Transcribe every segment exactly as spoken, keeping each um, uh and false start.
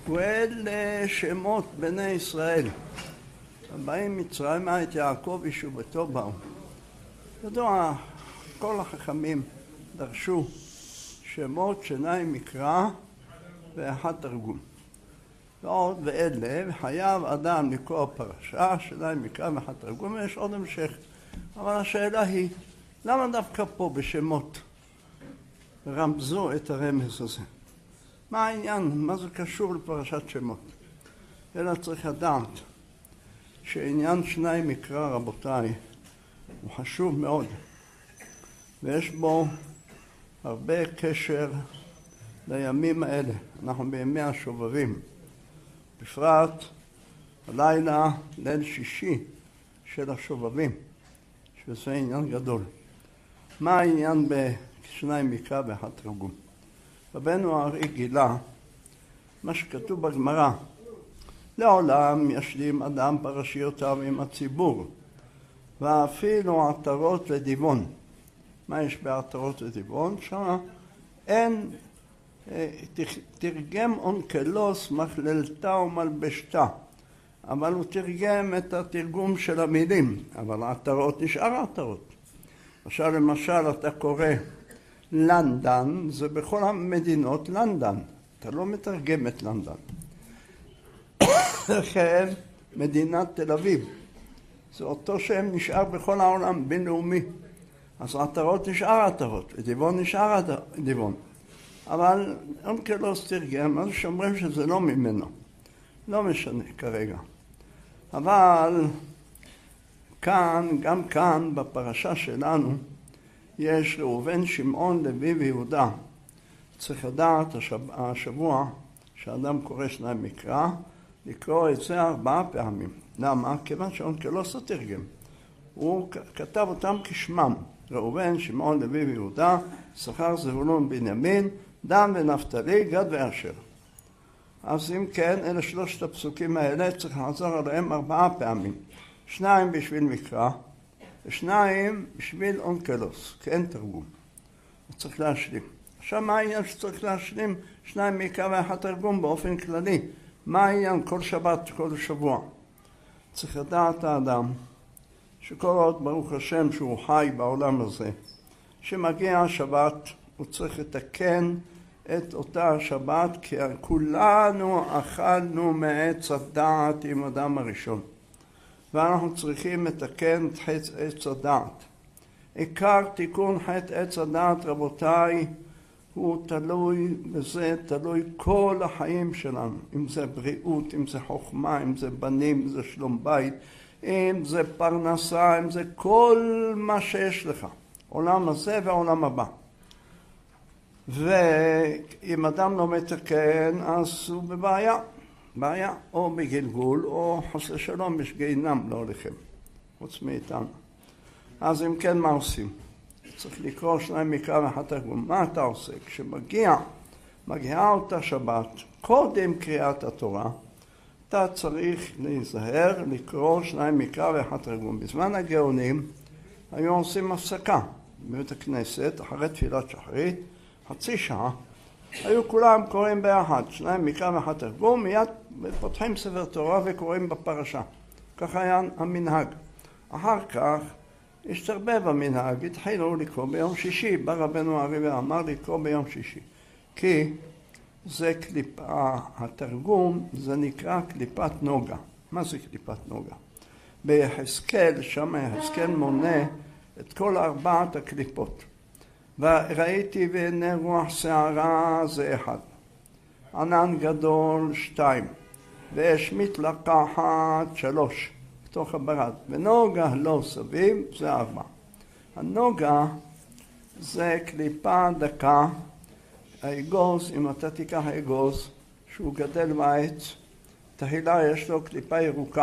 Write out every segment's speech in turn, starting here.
ואלה שמות בני ישראל. הבאים מצרימה את יעקב ישובתו באו. ידוע, כל החכמים דרשו שמות שניים מקרא ואחד תרגום. ועוד ואלה, חייב אדם לקרוא פרשה, שניים מקרא ואחד תרגום, ויש עוד המשך. אבל השאלה היא, למה דווקא פה בשמות רמזו את הרמז הזה? מה העניין? מה זה קשור לפרשת שמות? אלא צריך לדעת שעניין שניים מקרא, רבותיי, הוא חשוב מאוד, ויש בו הרבה קשר לימים האלה. אנחנו בימי השובבים, בפרט הלילה, ליל שישי של השובבים, שזה עניין גדול. מה העניין בשניים מקרא ואחד תרגום? רבנו הארי גילה מה שכתוב בגמרא: לעולם ישלים אדם פרשיותיו עם הציבור, ואפילו עטרות ודיבון. מה יש בעטרות ודיבון? שם אין, תרגם אונקלוס מכללתה ומלבשתה, אבל הוא תרגם את התרגום של המילים, אבל העטרות נשאר עטרות. עכשיו למשל אתה קורא לנדן, זה בכל המדינות לנדן, אתה לא מתרגם את לנדן. לכן מדינת תל אביב, זה אותו שם נשאר בכל העולם בינלאומי. אז עטרות נשאר עטרות, ודיבון נשאר דיבון. אבל אונקלוס תרגם, אז שאומרים שזה לא ממנו. לא משנה כרגע. אבל כאן, גם כאן בפרשה שלנו, יש ראובן, שמעון, לוי ויהודה. צריך לדעת השבוע שאדם קורא שניים מקרא, לקרוא את זה ארבעה פעמים. למה? כיוון שאונקלוס לא תרגם. הוא כתב אותם כשמם. ראובן, שמעון, לוי ויהודה, יששכר, זבולון, בנימין, דן ונפתלי, גד ואשר. אז אם כן, אלה שלושת הפסוקים האלה צריך לחזור עליהם ארבעה פעמים. שניים בשביל מקרא, ושניים בשביל אונקלוס, כי אין תרגום. צריך להשלים. עכשיו מה העניין שצריך להשלים? שניים מקרא ואחד תרגום באופן כללי. מה העניין כל שבת, כל שבוע? צריך לדעת האדם שכל עוד ברוך השם שהוא חי בעולם הזה, שמגיע השבת הוא צריך לתקן את אותה השבת, כי כולנו אכלנו מעץ הדעת עם אדם הראשון, ואנחנו צריכים לתקן את חטא עץ הדעת. עיקר תיקון חטא עץ הדעת, רבותיי, הוא תלוי בזה, תלוי כל החיים שלנו, אם זה בריאות, אם זה חוכמה, אם זה בנים, אם זה שלום בית, אם זה פרנסה, אם זה כל מה שיש לך, עולם הזה והעולם הבא. ואם אדם לא מתקן, אז הוא בבעיה, בעיה, או בגלגול, או חסר שלום, יש גיהינם, לא לכם, חוץ מאיתנו. אז אם כן, מה עושים? צריך לקרוא שניים מקרא ואחד תרגום. מה אתה עושה? כשמגיע, מגיעה אותה שבת, קודם קריאת התורה, אתה צריך להיזהר לקרוא שניים מקרא ואחד תרגום. בזמן הגאונים היו עושים הפסקה בבית הכנסת, אחרי תפילת שחרית, חצי שעה, היו כולם קוראים ביחד, שניים מקרא ואחד תרגום, מיד פותחים ספר תורה וקוראים בפרשה. כך היה המנהג. אחר כך השתרבב המנהג, התחילו לקרוא ביום שישי, בא רבנו הארי ואמר לקרוא ביום שישי. כי זה קליפה, התרגום זה נקרא קליפת נוגה. מה זה קליפת נוגה? ביחזקאל, שם יחזקאל מונה את כל ארבעת הקליפות. וראיתי והנה רוח שערה זה אחד, ענן גדול שתיים, ואש מתלקחת שלוש, בתוך הברד, ונוגה לא סביב זה ארבע. הנוגה זה קליפה דקה, האגוז, אם אתה תיקח האגוז שהוא גדל בעץ, תחילה יש לו קליפה ירוקה.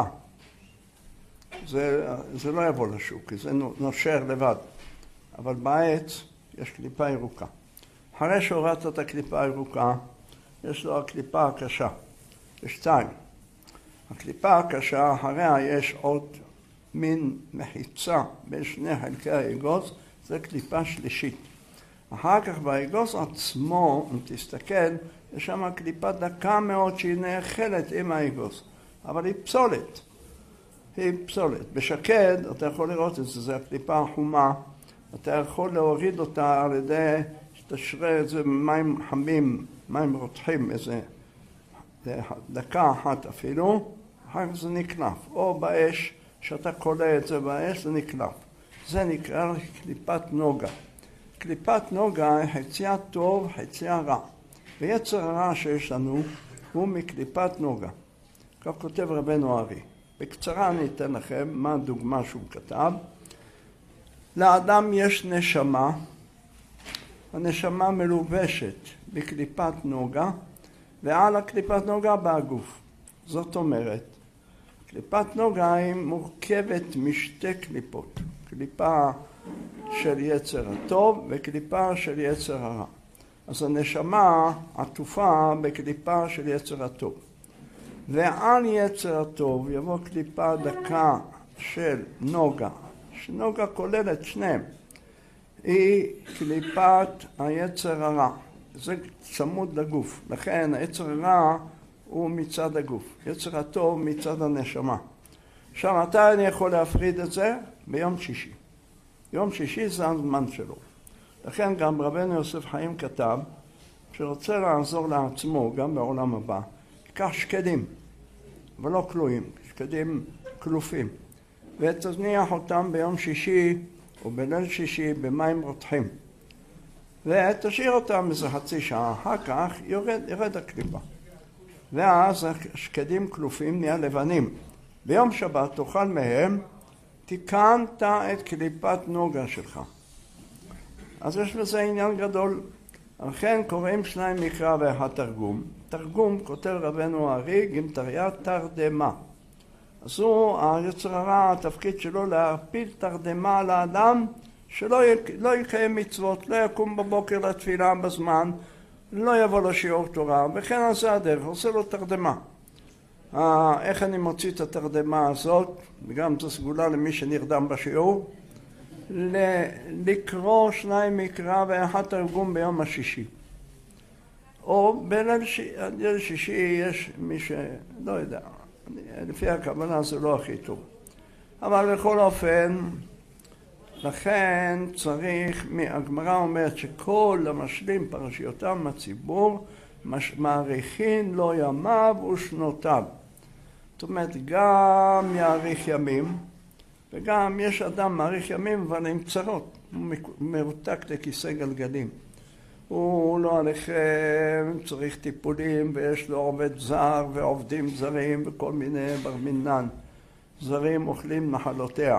זה, זה לא יבוא לשוק, כי זה נושר לבד. אבל בעץ יש קליפה ירוקה. אחרי שהורדת את הקליפה הירוקה, יש לו הקליפה הקשה. יש שתיים. הקליפה הקשה, אחריה יש עוד מין מחיצה בין שני חלקי האגוז, זה קליפה שלישית. אחר כך באגוז עצמו, אם תסתכל, יש שם קליפה דקה מאוד שהיא נאכלת עם האגוז, אבל היא פסולת. היא פסולת. בשקד אתה יכול לראות את זה, זה הקליפה החומה, אתה יכול להוריד אותה על ידי שתשרה את זה במים חמים, מים רותחים, איזה דקה אחת אפילו, אחר כך זה נקלף, או באש, שאתה קולה את זה באש, זה נקלף. זה נקרא קליפת נוגה. קליפת נוגה היא חציה טוב, חציה רע. ויצר הרע שיש לנו הוא מקליפת נוגה. כך כותב רבנו ארי. בקצרה אני אתן לכם מה הדוגמה שהוא כתב. לאדם יש נשמה, הנשמה מלובשת בקליפת נוגה, ועל הקליפת נוגה בהגוף. זאת אומרת, קליפת נוגה היא מורכבת משתי קליפות. קליפה של יצר הטוב וקליפה של יצר הרע. אז הנשמה עטופה בקליפה של יצר הטוב. ועל יצר הטוב יבוא קליפה דקה של נוגה, שנוגה כוללת שניהם. היא קליפת היצר הרע. זה צמוד לגוף. לכן היצר הרע הוא מצד הגוף. יצר הטוב מצד הנשמה. עכשיו, מתי אני יכול להפריד את זה? ביום שישי. יום שישי זה הזמן שלו. לכן גם רבנו יוסף חיים כתב שרוצה לעזור לעצמו גם בעולם הבא. קח שקדים, אבל לא כלואים, שקדים כלופים. ותזניח אותם ביום שישי או בליל שישי במים רותחים. ותשאיר אותם איזה חצי שעה, אחר כך יורד, ירד הקליפה. ואז השקדים כלופים נהיה לבנים. ביום שבת תאכל מהם, תיקנת את קליפת נוגה שלך. אז יש בזה עניין גדול. לכן קוראים שניים מקרא ואחד תרגום. תרגום כותב רבנו ארי, גמטריה תרדמה. אז הוא, היצר הרע, התפקיד שלו להפיל תרדמה על האדם, שלא לא יקיים מצוות, לא יקום בבוקר לתפילה בזמן, לא יבוא לשיעור תורה, וכן על זה הדרך, עושה לו תרדמה. אה, איך אני מוציא את התרדמה הזאת, וגם זו סגולה למי שנרדם בשיעור, לקרוא שניים מקרא ואחד תרגום ביום השישי. או בליל שישי יש מי שלא יודע, לפי הכוונה זה לא הכי טוב. אבל בכל אופן, לכן צריך, הגמרא אומרת שכל המשלים פרשיותם מהציבור, מעריכין לו ימיו ושנותיו. זאת אומרת, גם יאריך ימים, וגם יש אדם מעריך ימים אבל עם צרות, הוא מרותק לכיסא גלגלים. הוא לא עליכם, צריך טיפולים ויש לו עובד זר ועובדים זרים וכל מיני בר מינן. זרים אוכלים נחלותיה.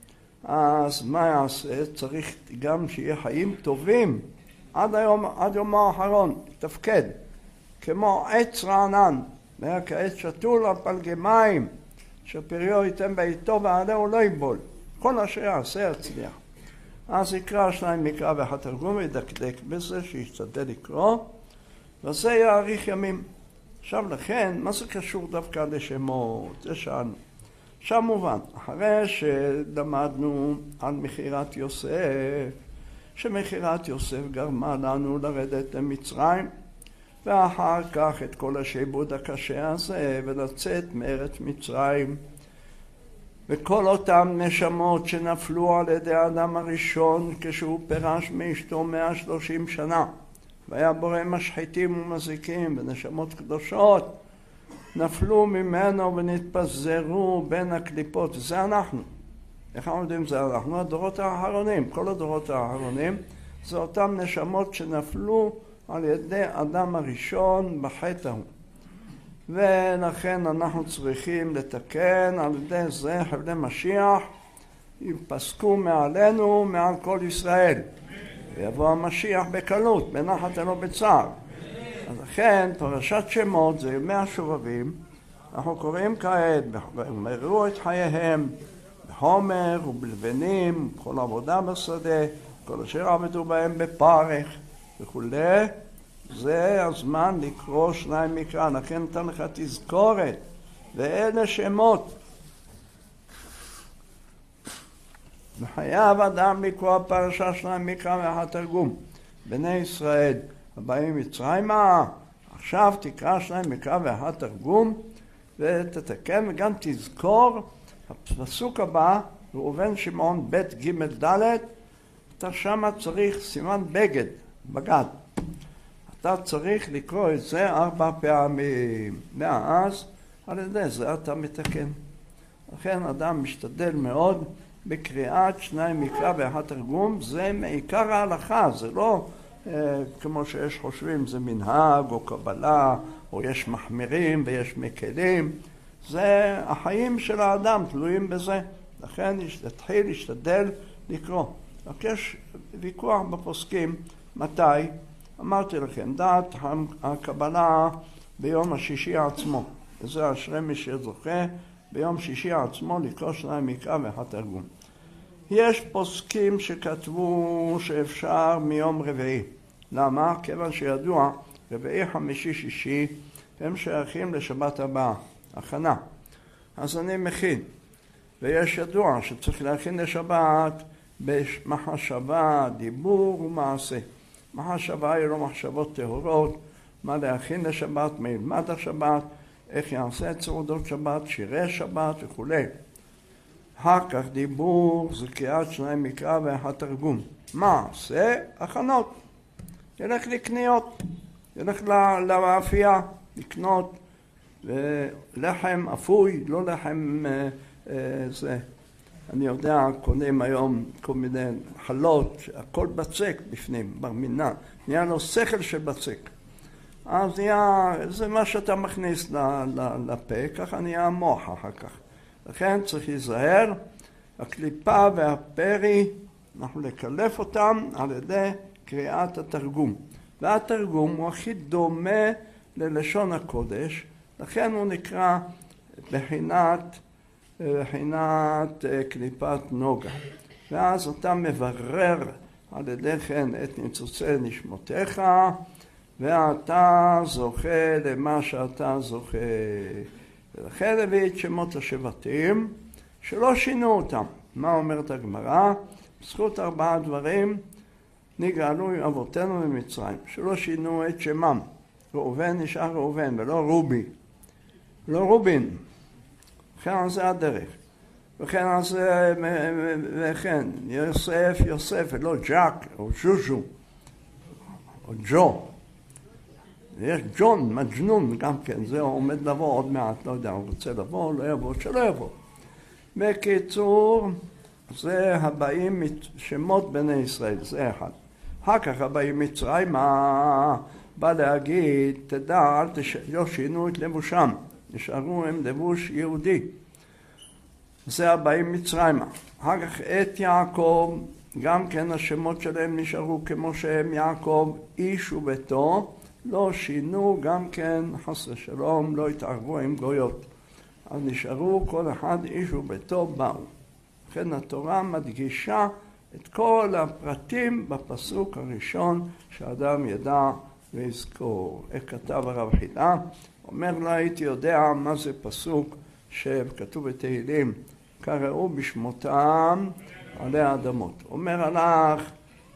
אז מה יעשה? צריך גם שיהיה חיים טובים עד היום, עד יום האחרון, תפקד. כמו עץ רענן, והיה כעץ שתול על פלגי מים, שפריו ייתן בעיתו ועלהו לא יבול. כל אשר יעשה יצליח. אז יקרא שניים מקרא ואחד תרגום וידקדק בזה שישתדל לקרוא, וזה יאריך ימים. עכשיו לכן, מה זה קשור דווקא לשמות? זה שאלנו. עכשיו מובן, אחרי שלמדנו על מחירת יוסף, שמחירת יוסף גרמה לנו לרדת למצרים, ואחר כך את כל השעבוד הקשה הזה ולצאת מארץ מצרים, וכל אותם נשמות שנפלו על ידי האדם הראשון כשהוא פרש מאשתו מאה ושלושים שנה, והיה בורא משחיתים ומזיקים ונשמות קדושות, נפלו ממנו ונתפזרו בין הקליפות. זה אנחנו. איך אנחנו יודעים זה אנחנו? הדורות האחרונים. כל הדורות האחרונים זה אותם נשמות שנפלו על ידי אדם הראשון בחטא ההוא. ולכן אנחנו צריכים לתקן על ידי זה חבלי משיח יפסקו מעלינו מעל כל ישראל. ויבוא המשיח בקלות, בנחת אלו בצער. אז לכן פרשת שמות זה ימי השובבים. אנחנו קוראים כעת, ומראו את חייהם בחומר ובלבנים, כל עבודה בשדה, כל אשר עבדו בהם בפרך וכו'. זה הזמן לקרוא שניים מקרא, לכן נתן לך תזכורת, ואלה שמות. וחייב אדם לקרוא פרשה שניים מקרא ואחד תרגום. בני ישראל הבאים מצרימה, עכשיו תקרא שלהם מקרא ואחת תרגום ותתקן, וגם תזכור הפסוק הבא, ראובן שמעון ב' ג' ד', אתה שמה צריך סימן בגד, בגד. אתה צריך לקרוא את זה ארבע פעמים. ואז על ידי זה אתה מתקן. לכן אדם משתדל מאוד בקריאת שניים מקרא ואחת תרגום, זה מעיקר ההלכה, זה לא אה, כמו שיש חושבים, זה מנהג או קבלה, או יש מחמירים ויש מקלים. זה החיים של האדם, תלויים בזה. לכן תתחיל להשתדל לקרוא. רק יש ויכוח בפוסקים, מתי? אמרתי לכם, דעת הקבלה ביום השישי עצמו. וזה אשרי מי שזוכה ביום שישי עצמו לקרוא שניים מקרא ואחת תרגום. יש פוסקים שכתבו שאפשר מיום רביעי. למה? כיוון שידוע, רביעי, חמישי, שישי, הם שייכים לשבת הבאה, הכנה. אז אני מכין. ויש ידוע שצריך להכין לשבת במחשבה, דיבור ומעשה. מחשבה היא לא מחשבות טהורות, מה להכין לשבת, מה ילמד השבת, איך יעשה את סעודות שבת, שירי שבת וכו'. אחר כך דיבור, זה קריאת שניים מקרא ואחת תרגום. מעשה, הכנות. ילך לקניות, ילך למאפייה, לקנות לחם אפוי, לא לחם אה, אה, זה. אני יודע, קונים היום כל מיני חלות, הכל בצק בפנים, ברמינה. נהיה לו שכל של בצק. אז נהיה, זה מה שאתה מכניס לפה, ככה נהיה המוח אחר כך. לכן צריך להיזהר, הקליפה והפרי, אנחנו לקלף אותם על ידי קריאת התרגום. והתרגום הוא הכי דומה ללשון הקודש, לכן הוא נקרא בחינת, בחינת קליפת נוגה. ואז אתה מברר על ידי כן את ניצוצי נשמותיך, ואתה זוכה למה שאתה זוכה. ולכן הביא את שמות השבטים שלא שינו אותם. מה אומרת הגמרא? בזכות ארבעה דברים נגאלו אבותינו ממצרים, שלא שינו את שמם. ראובן נשאר ראובן ולא רובי, לא רובין. וכן זה הדרך. וכן אז וכן יוסף יוסף ולא ג'ק או ז'וז'ו או ג'ו. יש ג'ון, מג'נון גם כן, זה עומד לבוא עוד מעט, לא יודע, הוא רוצה לבוא, לא יבוא, שלא יבוא. בקיצור, זה הבאים שמות בני ישראל, זה אחד. אחר כך הבאים מצרימה, בא להגיד, תדע, אל תש... לא שינו את לבושם, נשארו עם לבוש יהודי. זה הבאים מצרימה. אחר כך את יעקב, גם כן השמות שלהם נשארו כמו שהם יעקב, איש וביתו, לא שינו, גם כן חס ושלום, לא התערבו עם גויות. אז נשארו כל אחד איש וביתו באו. לכן התורה מדגישה את כל הפרטים בפסוק הראשון שאדם ידע ויזכור. איך כתב הרב חידה? אומר, לא הייתי יודע מה זה פסוק שכתוב בתהילים, קראו בשמותם עלי האדמות. אומר, הלך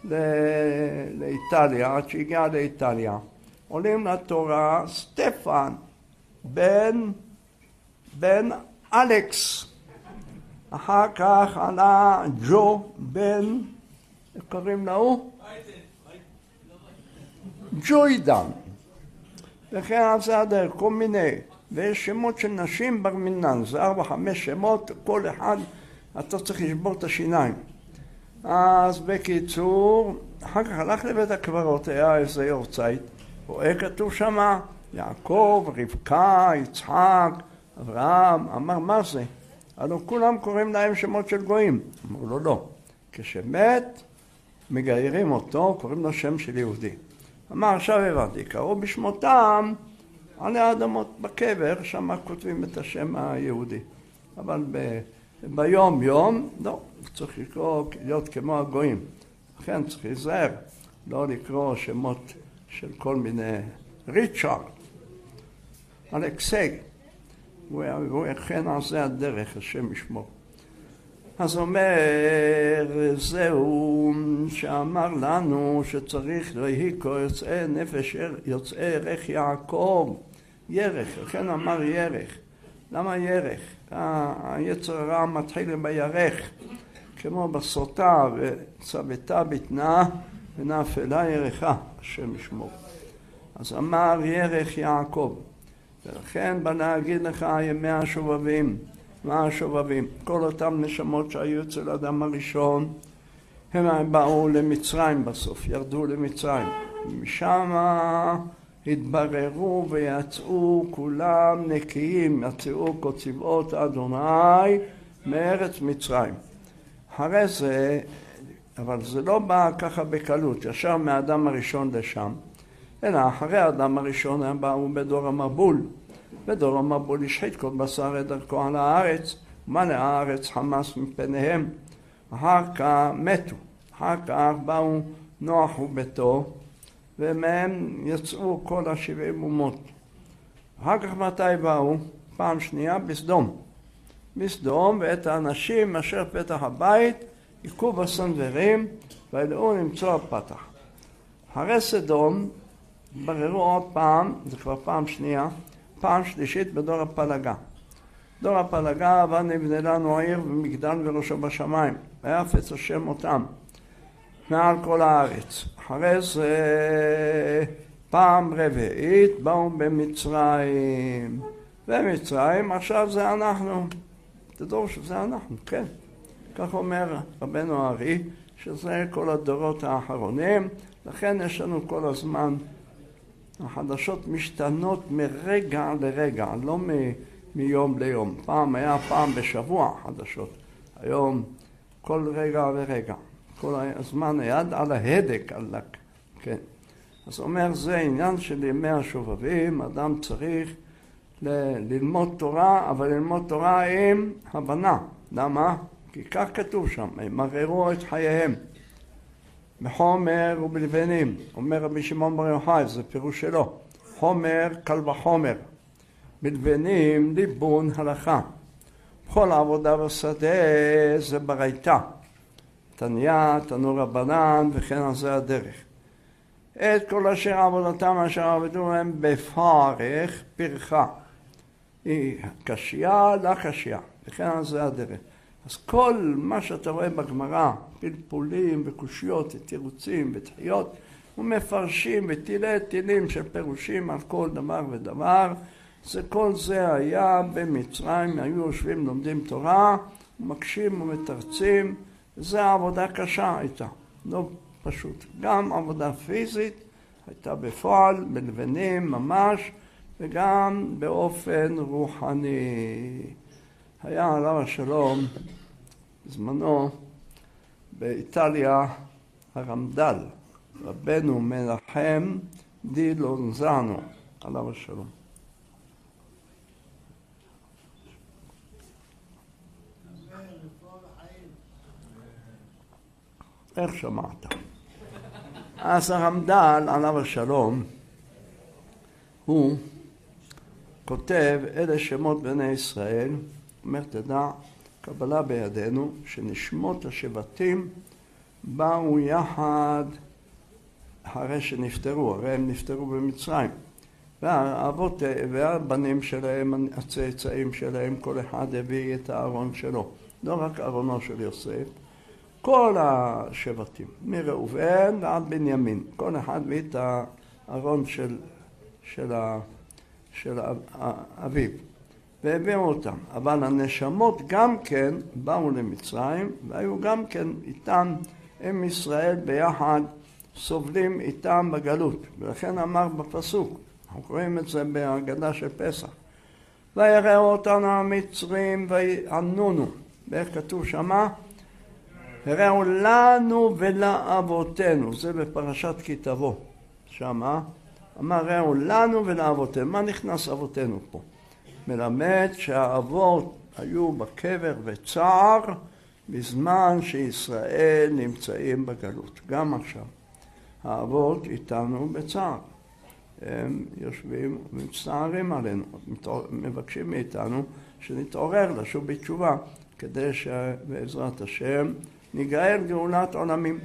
לאיטליה, עד שהגיע לאיטליה. עולים לתורה סטפן בן, בן אלכס. אחר כך עלה ג'ו בן, איך קוראים לו? ג'וידן. וכן על זה הדרך, כל מיני. ויש שמות של נשים בר מינן, זה ארבע, חמש שמות, כל אחד אתה צריך לשבור את השיניים. אז בקיצור, אחר כך הלך לבית הקברות, היה איזה יורצייט, רואה כתוב שמה, יעקב, רבקה, יצחק, אברהם, אמר מה זה? הלוא כולם קוראים להם שמות של גויים. אמרו לו לא, כשמת מגיירים אותו, קוראים לו שם של יהודי. אמר עכשיו הבנתי, קראו בשמותם עלי האדמות בקבר, שם כותבים את השם היהודי. אבל ב... ביום יום, לא, צריך לקרוא, להיות כמו הגויים. לכן צריך להיזהר, לא לקרוא שמות של כל מיני, ריצ'רד, אלכסי, הוא יכן על זה הדרך, השם ישמור. אז אומר, זהו שאמר לנו שצריך להיקו יוצאי נפש, יוצאי ערך יעקב, ירך, לכן אמר ירך. למה ירך? היצר הרע מתחיל בירך, כמו בסוטה, וצוותה בטנה ונאפלה ירחה, השם ישמור. אז אמר ירך יעקב, ולכן בא להגיד לך ימי השובבים. מה השובבים? כל אותם נשמות שהיו אצל האדם הראשון, הם באו למצרים בסוף, ירדו למצרים. משם התבררו ויצאו כולם נקיים, יצאו כצבאות אדוני מארץ מצרים. אחרי זה, אבל זה לא בא ככה בקלות, ישר מהאדם הראשון לשם, אלא אחרי האדם הראשון הם באו בדור המבול. בדור המבול השחית כל בשר את דרכו על הארץ, מלא הארץ חמס מפניהם. אחר כך מתו, אחר כך באו נוח וביתו, ומהם יצאו כל השבעים אומות. אחר כך מתי באו? פעם שנייה בסדום. בסדום, ואת האנשים אשר פתח הבית יקו בסנוורים וילאו למצוא הפתח. אחרי סדום בררו עוד פעם, זה כבר פעם שנייה, פעם שלישית בדור הפלגה. דור הפלגה אבל נבנה לנו עיר ומגדל וראשו בשמיים, ויפץ השם אותם מעל כל הארץ. אחרי זה פעם רביעית באו במצרים, במצרים עכשיו זה אנחנו, תדעו שזה אנחנו, כן. כך אומר רבנו הארי, שזה כל הדורות האחרונים, לכן יש לנו כל הזמן, החדשות משתנות מרגע לרגע, לא מ... מיום ליום. פעם היה פעם בשבוע חדשות, היום כל רגע ורגע. כל הזמן היד על ההדק, על לק. כן. אז אומר, זה עניין של ימי השובבים, אדם צריך ל- ללמוד תורה, אבל ללמוד תורה עם הבנה. למה? כי כך כתוב שם, הם מררו את חייהם. בחומר ובלבנים, אומר רבי שמעון בר יוחאי, זה פירוש שלו. חומר, קל וחומר. בלבנים, ליבון, הלכה. בכל העבודה בשדה זה ברייתא. תניא, תנו רבנן, וכן על זה הדרך. את כל אשר עבודתם אשר עבדו הם בפרך פרחה. היא קשיה, לא קשיה, וכן על זה הדרך. אז כל מה שאתה רואה בגמרא, פלפולים וקושיות ותירוצים ותחיות, ומפרשים וטילי טילים של פירושים על כל דבר ודבר, זה כל זה היה במצרים, היו יושבים לומדים תורה, מקשים ומתרצים, זה עבודה קשה הייתה, לא פשוט. גם עבודה פיזית הייתה בפועל, בלבנים ממש, וגם באופן רוחני. היה עליו השלום, בזמנו, באיטליה, הרמד"ל, רבנו מנחם די לונזנו, עליו השלום. איך שמעת? אז הרמד"ל, עליו השלום, הוא כותב, אלה שמות בני ישראל, אומר, תדע, קבלה בידינו, שנשמות השבטים באו יחד אחרי שנפטרו, הרי הם נפטרו במצרים. והאבות והבנים שלהם, הצאצאים שלהם, כל אחד הביא את הארון שלו. לא רק ארונו של יוסף, כל השבטים, מראובן ועד בנימין, כל אחד הביא את הארון של, של, ה, של אביו. והביאו אותם, אבל הנשמות גם כן באו למצרים, והיו גם כן איתם, עם ישראל ביחד, סובלים איתם בגלות. ולכן אמר בפסוק, אנחנו קוראים את זה בהגדה של פסח, ויראו אותנו המצרים ויענונו, ואיך כתוב שמה? הראו לנו ולאבותינו, זה בפרשת כי תבוא, שמה? אמר ראו לנו ולאבותינו, מה נכנס אבותינו פה? מלמד שהאבות היו בקבר וצער בזמן שישראל נמצאים בגלות. גם עכשיו האבות איתנו בצער, הם יושבים ומצטערים עלינו, מבקשים מאיתנו שנתעורר לשוב בתשובה. כדי שבעזרת השם נגאל גאולת עולמים.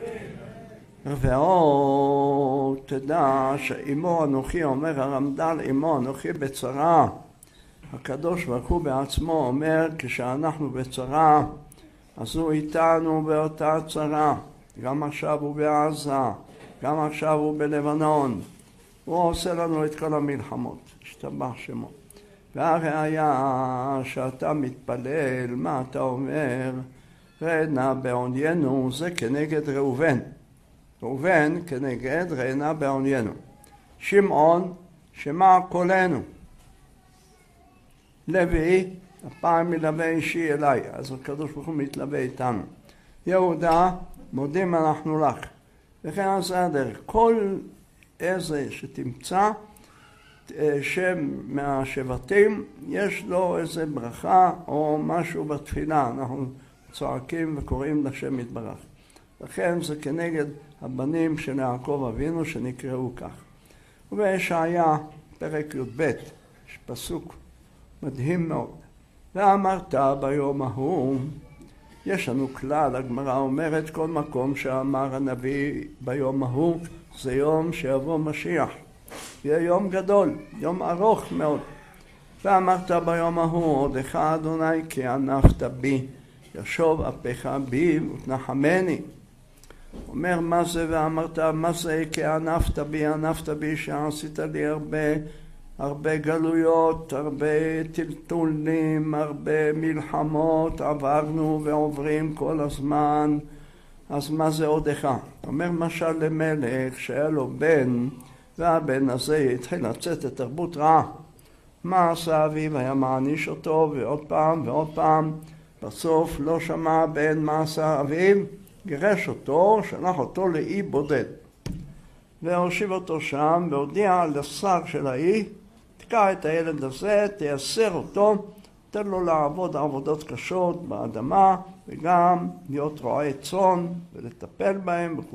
ועוד תדע שאמו אנוכי, אומר הרמד"ל, אמו אנוכי בצרה. הקדוש ברוך הוא בעצמו אומר, כשאנחנו בצרה, אז הוא איתנו באותה צרה. גם עכשיו הוא בעזה, גם עכשיו הוא בלבנון. הוא עושה לנו את כל המלחמות, השתבח שמו. והראיה שאתה מתפלל, מה אתה אומר? רענה בעוניינו, זה כנגד ראובן. ראובן כנגד רענה בעוניינו. שמעון, שמע קולנו. לוי, הפעם מלווה אישי אליי, אז הקדוש ברוך הוא מתלווה איתנו. יהודה, מודים אנחנו לך. וכן עשה הדרך. כל איזה שתמצא שם מהשבטים, יש לו איזה ברכה או משהו בתפילה. אנחנו צועקים וקוראים לשם יתברך. לכן זה כנגד הבנים של יעקב אבינו שנקראו כך. ובישעיה, פרק י"ב, יש פסוק מדהים מאוד. ואמרת ביום ההוא, יש לנו כלל, הגמרא אומרת, כל מקום שאמר הנביא ביום ההוא, זה יום שיבוא משיח. יהיה יום גדול, יום ארוך מאוד. ואמרת ביום ההוא, עודך אדוני כי ענפת בי, ישוב אפיך בי ותנחמני. אומר מה זה ואמרת, מה זה כי ענפת בי, ענפת בי שעשית לי הרבה, הרבה גלויות, הרבה טלטולים, הרבה מלחמות, עברנו ועוברים כל הזמן. אז מה זה עודך? אומר משל למלך שהיה לו בן, והבן הזה התחיל לצאת את תרבות רעה. מה עשה אביו? היה מעניש אותו ועוד פעם ועוד פעם. בסוף לא שמע הבן מה עשה אביו, גירש אותו, שלח אותו לאי בודד. והושיב אותו שם והודיע לשר של האי, תקע את הילד הזה, תייסר אותו, תן לו לעבוד עבודות קשות באדמה, וגם להיות רועי צאן ולטפל בהם וכו'.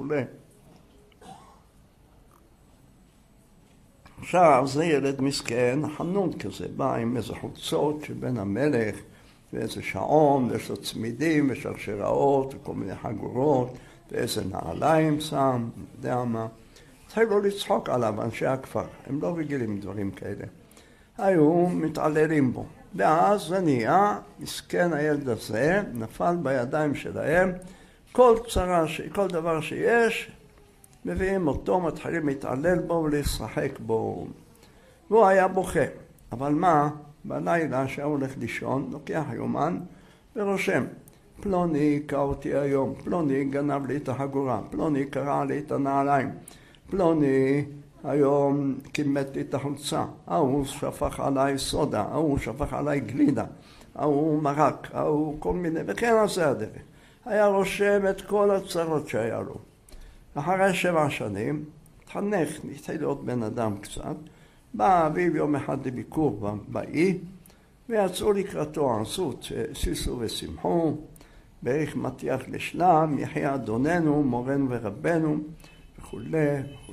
עכשיו זה ילד מסכן, חנון כזה, בא עם איזה חולצות שבין המלך ואיזה שעון, ויש לו צמידים ושרשראות וכל מיני חגורות, ואיזה נעליים שם, יודע מה. התחילו לצחוק עליו אנשי הכפר, הם לא רגילים דברים כאלה. היו מתעללים בו, ואז זה נהיה, מסכן הילד הזה, נפל בידיים שלהם, כל צרה, כל דבר שיש, מביאים אותו, מתחילים להתעלל בו ולשחק בו. והוא היה בוכה. אבל מה? בלילה שהוא הולך לישון, לוקח יומן ורושם. פלוני קרא אותי היום, פלוני גנב לי את החגורה, פלוני קרע לי את הנעליים, פלוני היום כימת לי את החולצה, ההוא שפך עליי סודה, ההוא שפך עליי גלידה, ההוא מרק, ההוא כל מיני, וכן עשה הדרך. היה רושם את כל הצרות שהיה לו. אחרי שבע שנים, התחנך, התחיל להיות בן אדם קצת, בא אביו יום אחד לביקור באי, ויצאו לקראתו, עשו, סיסו ושמחו, בריך מטיח לשלם, יחיה אדוננו, מורנו ורבנו, וכו' וכו'.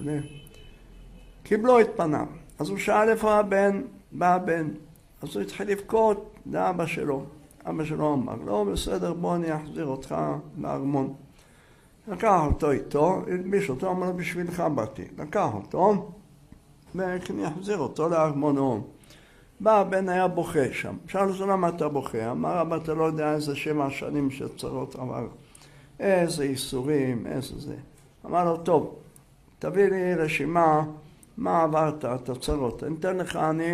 קיבלו את פניו. אז הוא שאל איפה הבן, בא הבן. אז הוא התחיל לבכות לאבא שלו. אבא שלו אמר, לא בסדר, בוא אני אחזיר אותך לארמון. לקח אותו איתו, הלביש אותו, אמר לו בשבילך באתי. לקח אותו, ואני אחזיר אותו לארמונו. בא הבן היה בוכה שם. שאל אותו למה אתה בוכה? אמר, אבא אתה לא יודע איזה שבע שנים שצרות עבר. איזה איסורים, איזה זה. אמר לו, טוב, תביא לי רשימה מה עברת, את הצרות. אני אתן לך, אני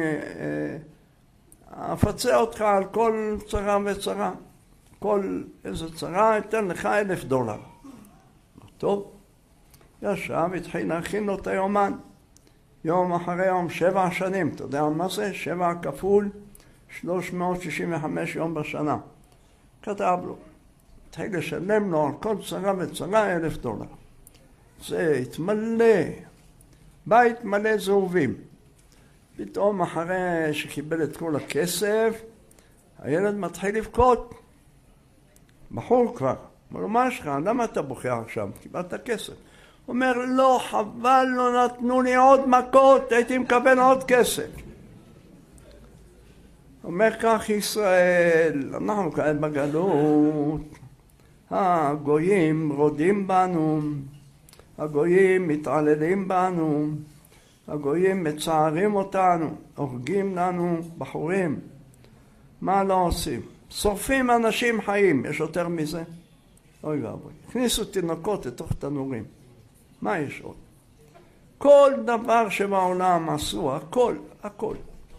אה, אפצה אותך על כל צרה וצרה. כל איזה צרה, אתן לך אלף דולר. טוב, ישב, התחיל להכין לו את היומן. יום אחרי יום, שבע שנים, אתה יודע מה זה? שבע כפול שלוש מאות שישים וחמש יום בשנה. כתב לו, התחיל לשלם לו על כל צרה וצרה אלף דולר. זה התמלא, בית מלא זהובים. פתאום אחרי שקיבל את כל הכסף, הילד מתחיל לבכות. בחור כבר, אומר לו, מה יש לך? למה אתה בוכה עכשיו? קיבלת כסף. הוא אומר, לא, חבל, לא נתנו לי עוד מכות, הייתי מקבל עוד כסף. אומר כך ישראל, אנחנו כאן בגלות, הגויים רודים בנו, הגויים מתעללים בנו, הגויים מצערים אותנו, הורגים לנו בחורים. מה לא עושים? שורפים אנשים חיים, יש יותר מזה? אוי ואבוי, הכניסו תינוקות לתוך תנורים. מה יש עוד? כל דבר שבעולם עשו, הכל, הכל.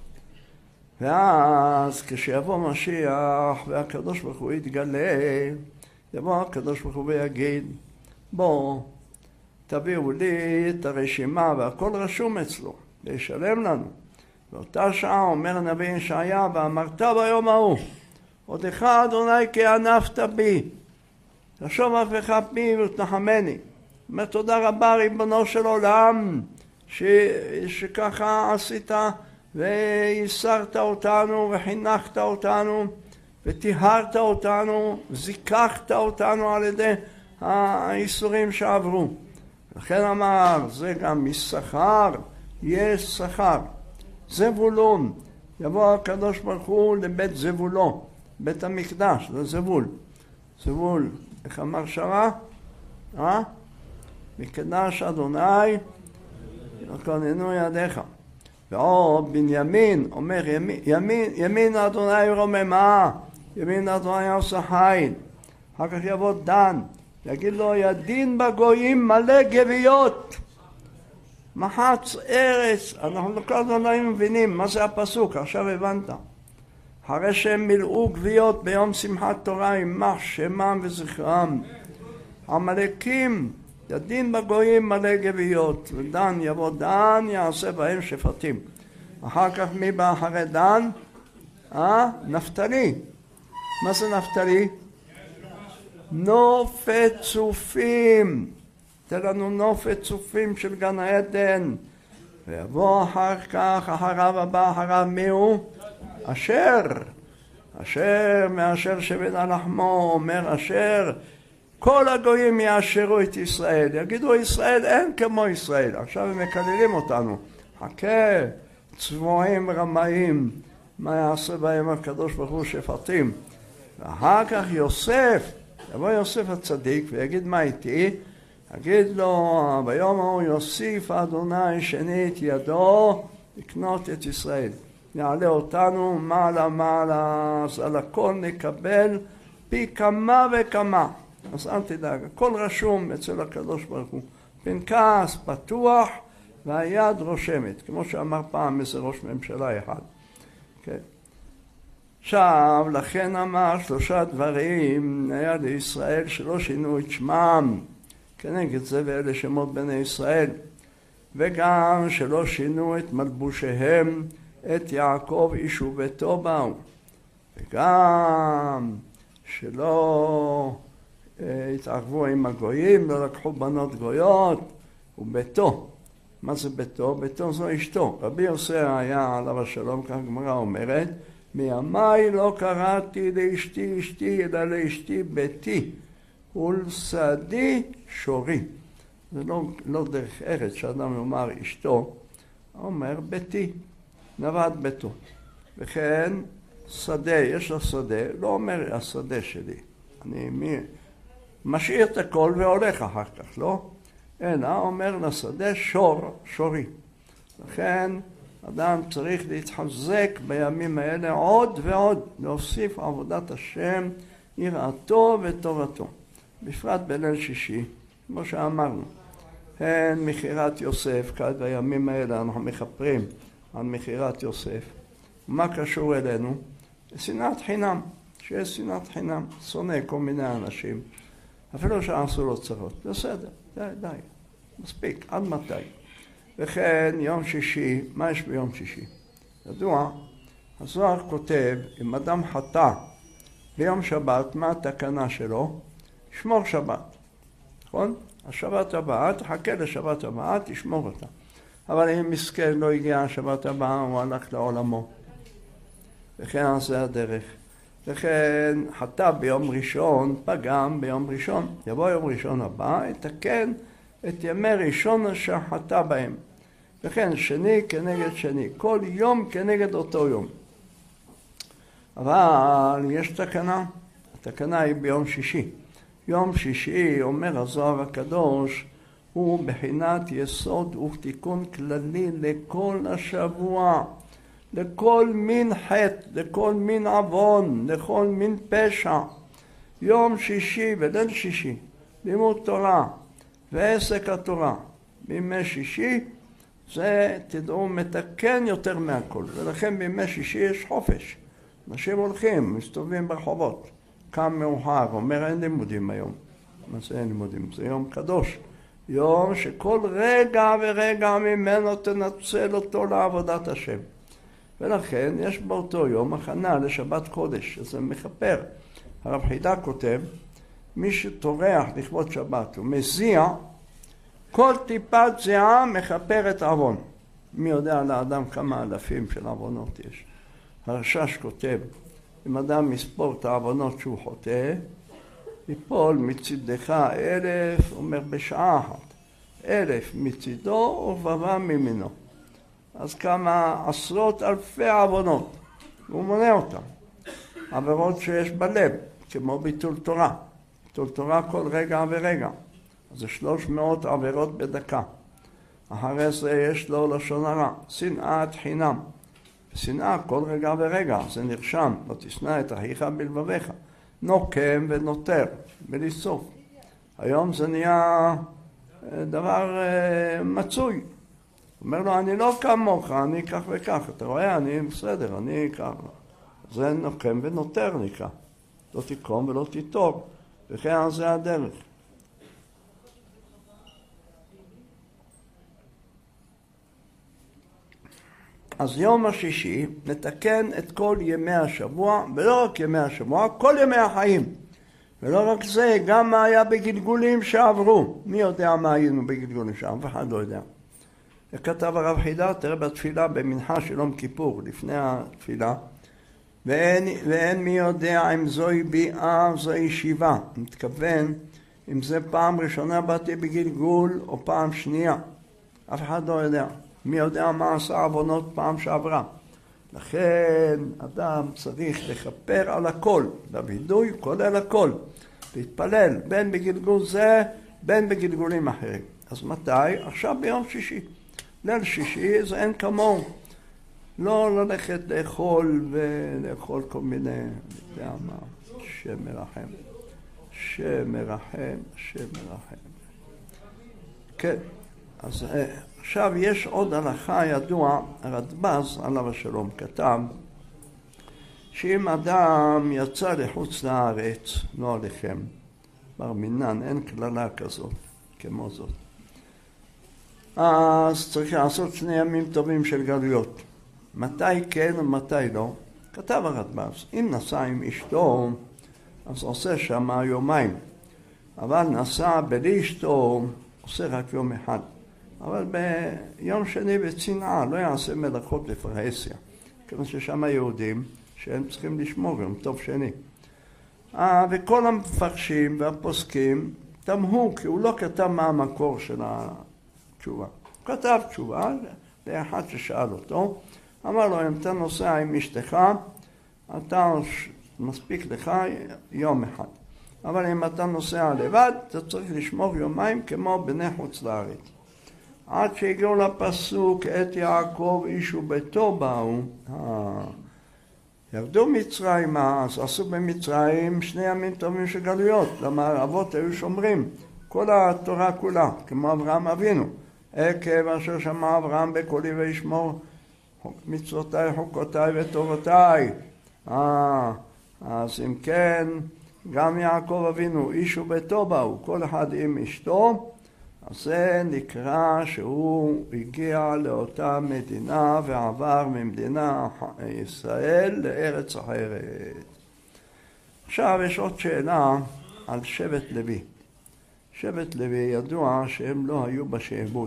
ואז כשיבוא משיח והקדוש ברוך הוא יתגלה, יבוא הקדוש ברוך הוא ויגיד, בוא, תביאו לי את הרשימה והכל רשום אצלו, וישלם לנו. באותה שעה אומר הנביא ישעיה, ואמרת ביום ההוא, עודך אדוני כי ענפת בי, תשוב אפיך בי ותנחמני. אומר תודה רבה ריבונו של עולם, ש... שככה עשית וייסרת אותנו וחינכת אותנו וטיהרת אותנו, זיככת אותנו על ידי האיסורים שעברו. לכן אמר, זה גם משכר, יש שכר. זבולון, יבוא הקדוש ברוך הוא לבית זבולו, בית המקדש, זה זבול. זבול, איך אמר שמה? אה? מקדש אדוני, יכוננו ידיך. ועוד בנימין, אומר ימין, ימין, ימין אדוני רוממה, ימין אדוני עושה חיל. אחר כך יבוא דן, יגיד לו ידין בגויים מלא גוויות. מחץ ארץ, אנחנו כל הזמן לא מבינים מה זה הפסוק, עכשיו הבנת. אחרי שהם מילאו גוויות ביום שמחת תורה, יימח שמם וזכרם. המלאקים, ידין בגויים מלא גוויות, ודן יבוא דן, יעשה בהם שפטים. אחר כך מי בא אחרי דן? אה? נפתלי. מה זה נפתלי? נופת צופים. תן לנו נופת צופים של גן העדן. ויבוא אחר כך, אחריו הבא, אחריו מי הוא? אשר. אשר מאשר שבט הלחמו, אומר אשר. כל הגויים יאשרו את ישראל. יגידו ישראל אין כמו ישראל. עכשיו הם מקללים אותנו. חכה, צבועים רמאים. מה יעשה בהם הקדוש ברוך הוא שפטים? ואחר כך יוסף. יבוא יוסף הצדיק ויגיד מה איתי? יגיד לו, ביום ההוא יוסיף אדוני שנית ידו לקנות את ישראל. יעלה אותנו מעלה מעלה, אז על הכל נקבל פי כמה וכמה. אז אל תדאג, הכל רשום אצל הקדוש ברוך הוא. פנקס פתוח והיד רושמת, כמו שאמר פעם איזה ראש ממשלה אחד. כן. עכשיו, לכן אמר שלושה דברים היה לישראל שלא שינו את שמם. כנגד זה ואלה שמות בני ישראל. וגם שלא שינו את מלבושיהם, את יעקב איש וביתו באו. וגם שלא אה, התערבו עם הגויים, לא לקחו בנות גויות, וביתו. מה זה ביתו? ביתו זו אשתו. רבי יוסי היה עליו השלום, כך גמרא אומרת, מימי לא קראתי לאשתי אשתי, אלא לאשתי ביתי, ולשדי שורי. זה לא, לא דרך ארץ שאדם אומר אשתו, אומר ביתי, נבד ביתו. וכן שדה, יש לו שדה, לא אומר השדה שלי. אני מי, משאיר את הכל והולך אחר כך, לא? אלא אומר לשדה שור, שורי. לכן אדם צריך להתחזק בימים האלה עוד ועוד, להוסיף עבודת השם, יראתו וטובתו. בפרט בליל שישי, כמו שאמרנו. הן מכירת יוסף, כאן בימים האלה אנחנו מכפרים על מכירת יוסף. מה קשור אלינו? שנאת חינם, שיש שנאת חינם, שונא כל מיני אנשים. אפילו שעשו לו צרות, בסדר, די, די, מספיק, עד מתי? וכן יום שישי, מה יש ביום שישי? ידוע, הזוהר כותב, אם אדם חטא ביום שבת, מה התקנה שלו? שמור שבת, נכון? השבת הבאה, תחכה לשבת הבאה, תשמור אותה. אבל אם מסכן לא הגיע השבת הבאה, הוא הלך לעולמו. וכן זה הדרך. וכן חטא ביום ראשון, פגם ביום ראשון. יבוא יום ראשון הבא, יתקן את ימי ראשון שחטא בהם. וכן שני כנגד שני, כל יום כנגד אותו יום. אבל יש תקנה, התקנה היא ביום שישי. יום שישי, אומר הזוהר הקדוש, הוא בחינת יסוד ותיקון כללי לכל השבוע, לכל מין חטא, לכל מין עוון, לכל מין פשע. יום שישי וליל שישי, לימוד תורה ועסק התורה בימי שישי, זה תדעו מתקן יותר מהכל, ולכן בימי שישי יש חופש. אנשים הולכים, מסתובבים ברחובות, קם מאוחר, אומר אין לימודים היום. מה זה אין לימודים? זה יום קדוש. יום שכל רגע ורגע ממנו תנצל אותו לעבודת השם. ולכן יש באותו יום הכנה לשבת קודש, שזה מכפר. הרב חידה כותב, מי שטורח לכבוד שבת ומזיע, כל טיפת זיעה מכפרת עוון. מי יודע לאדם כמה אלפים של עוונות יש. הרשש כותב, אם אדם מספור את העוונות שהוא חוטא, יפול מצידך אלף, אומר בשעה אחת, אלף מצידו ובבה ממנו. אז כמה עשרות אלפי עוונות, הוא מונה אותם. עבירות שיש בלב, כמו ביטול תורה. ביטול תורה כל רגע ורגע. אז זה שלוש מאות עבירות בדקה. אחרי זה יש לו לשון הרע, שנאת חינם. שנאה כל רגע ורגע, זה נרשם, לא תשנא את אחיך בלבביך. נוקם ונותר, בלי סוף. היום זה נהיה דבר מצוי. אומר לו, אני לא כמוך, אני כך וכך. אתה רואה, אני בסדר, אני כך. זה נוקם ונותר נקרא. לא תקום ולא תיטור. וכן זה הדרך. אז יום השישי נתקן את כל ימי השבוע, ולא רק ימי השבוע, כל ימי החיים. ולא רק זה, גם מה היה בגלגולים שעברו. מי יודע מה היינו בגלגולים שעברו? אף אחד לא יודע. וכתב הרב חידה, תראה בתפילה במנחה של יום כיפור, לפני התפילה, ואין, ואין מי יודע אם זוהי ביאה, זוהי שיבה. מתכוון, אם זה פעם ראשונה באתי בגלגול או פעם שנייה. אף אחד לא יודע. מי יודע מה עשה עוונות פעם שעברה. לכן אדם צריך לכפר על הכל, בווידוי כולל הכל, להתפלל בין בגלגול זה, בין בגלגולים אחרים. אז מתי? עכשיו ביום שישי. ליל שישי זה אין כמוהו. לא ללכת לאכול ולאכול כל מיני, יודע מה, שם מרחם. שם מרחם, שם מרחם. כן, אז עכשיו יש עוד הלכה ידוע, הרדב"ז עליו השלום כתב, שאם אדם יצא לחוץ לארץ, לא עליכם, בר מינן, אין כללה כזאת, כמו זאת. אז צריך לעשות שני ימים טובים של גלויות. מתי כן ומתי לא? כתב הרדב"ז, אם נסע עם אשתו, אז עושה שם יומיים. אבל נסע בלי אשתו, עושה רק יום אחד. אבל ביום שני בצנעה לא יעשה מלאכות לפרהסיה. כיוון ששם היהודים שהם צריכים לשמור יום טוב שני. וכל המפרשים והפוסקים תמהו, כי הוא לא כתב מה המקור של התשובה. הוא כתב תשובה לאחד ששאל אותו, אמר לו, אם אתה נוסע עם אשתך, אתה מספיק לך יום אחד. אבל אם אתה נוסע לבד, אתה צריך לשמור יומיים כמו בני חוץ לארץ. עד שהגיעו לפסוק, את יעקב איש וביתו באו, ירדו מצרים, אז עשו במצרים שני ימים טובים של גלויות. למה האבות היו שומרים כל התורה כולה, כמו אברהם אבינו. עקב אשר שמע אברהם בקולי וישמור מצוותיי, חוקותיי וטובותיי. אה, אז אם כן, גם יעקב אבינו, איש וביתו באו, כל אחד עם אשתו, אז זה נקרא שהוא הגיע לאותה מדינה ועבר ממדינה ישראל לארץ אחרת. עכשיו יש עוד שאלה על שבט לוי. שבט לוי ידוע שהם לא היו בשעבוד.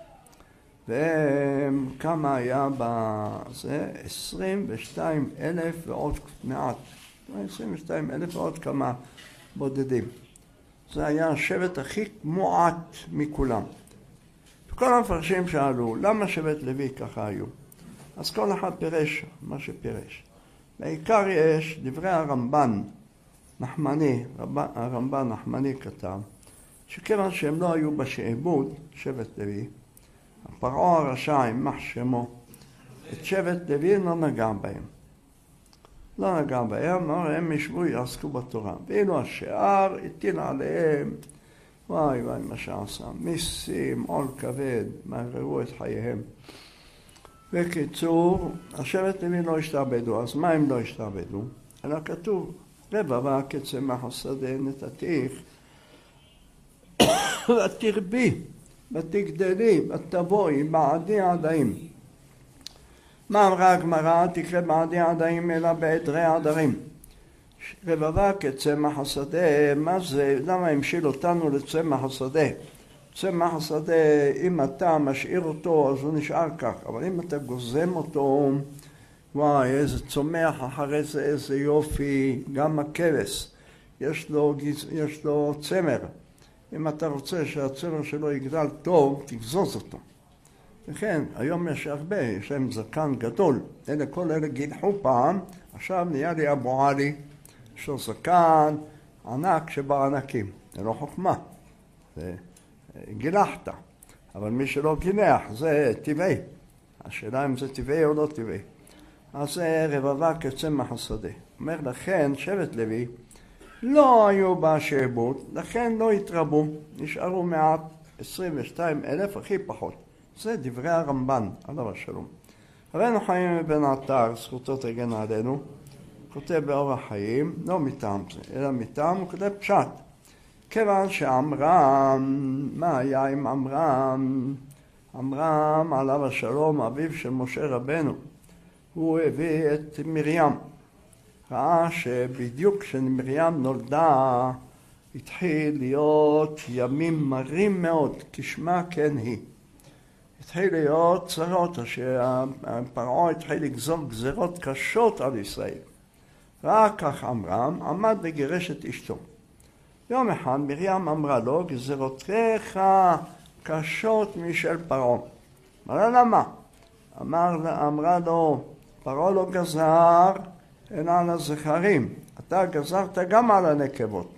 והם, כמה היה בזה? עשרים ושתיים אלף ועוד מעט. עשרים ושתיים אלף ועוד כמה בודדים. זה היה השבט הכי מועט מכולם. וכל המפרשים שאלו, למה שבט לוי ככה היו? אז כל אחד פירש מה שפירש. בעיקר יש דברי הרמב"ן, נחמני, הרמב"ן נחמני כתב, שכיוון שהם לא היו בשעבוד, שבט לוי, פרעה הרשע, יימח שמו, את שבט לוי לא נגע בהם. לא נגע בהם, הם ישבו יעסקו בתורה. ואילו השאר הטיל עליהם, וואי וואי מה שעשה, מיסים, עול כבד, מערערו את חייהם. בקיצור, השבט לוי לא השתעבדו, אז מה הם לא השתעבדו? אלא כתוב, רבבה כצמח השדה נתתיך, ותרבי, ותגדלי, ותבואי, בעדי עדיים. מה אמרה הגמרא? תקרא בעדי עדיים אלא בעדרי עדרים. רבבה כצמח השדה, מה זה? למה המשיל אותנו לצמח השדה? צמח השדה, אם אתה משאיר אותו אז הוא נשאר כך, אבל אם אתה גוזם אותו, וואי איזה צומח אחרי זה, איזה יופי, גם הכבש, יש לו, יש לו צמר. אם אתה רוצה שהצמר שלו יגדל טוב, תגזוז אותו. וכן, היום יש הרבה, יש להם זקן גדול. אלה כל אלה גילחו פעם, עכשיו נהיה לי אבו עלי, יש לו זקן ענק שבענקים. זה לא חוכמה, זה גילחת. אבל מי שלא גילח, זה טבעי. השאלה אם זה טבעי או לא טבעי. אז זה רבבה כצמח השדה. אומר לכן, שבט לוי, לא היו בשעבוד, לכן לא התרבו, נשארו מעט, עשרים ושתיים אלף, הכי פחות. זה דברי הרמב"ן, עליו השלום. רבנו חיים בן עטר, זכותו תגן עלינו, כותב באורח חיים, לא מטעם זה, אלא מטעם, הוא כותב פשט. כיוון שעמרם, מה היה עם עמרם? עמרם, עליו השלום, אביו של משה רבנו, הוא הביא את מרים. ראה שבדיוק כשמרים נולדה, התחיל להיות ימים מרים מאוד, כשמה כן היא. התחיל להיות צרות, שהפרעה התחיל לגזור גזרות קשות על ישראל. ראה כך עמרם, עמד וגירש את אשתו. יום אחד מרים אמרה לו, גזרותיך קשות משל פרעה. אמרה למה? אמר, אמרה לו, פרעה לא גזר, אלא על הזכרים. אתה גזרת גם על הנקבות.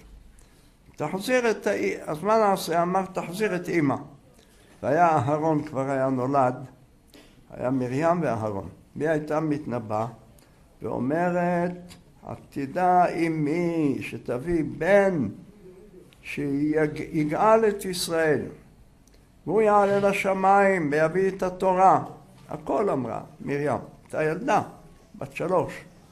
תחזיר את האי, אז מה נעשה? אמר, תחזיר את אמא. והיה אהרון כבר היה נולד, היה מרים ואהרון. והיא הייתה מתנבא ואומרת, עתידה אמי שתביא בן שיגאל את ישראל. והוא יעלה לשמיים ויביא את התורה. הכל אמרה מרים, הייתה ילדה, בת שלוש.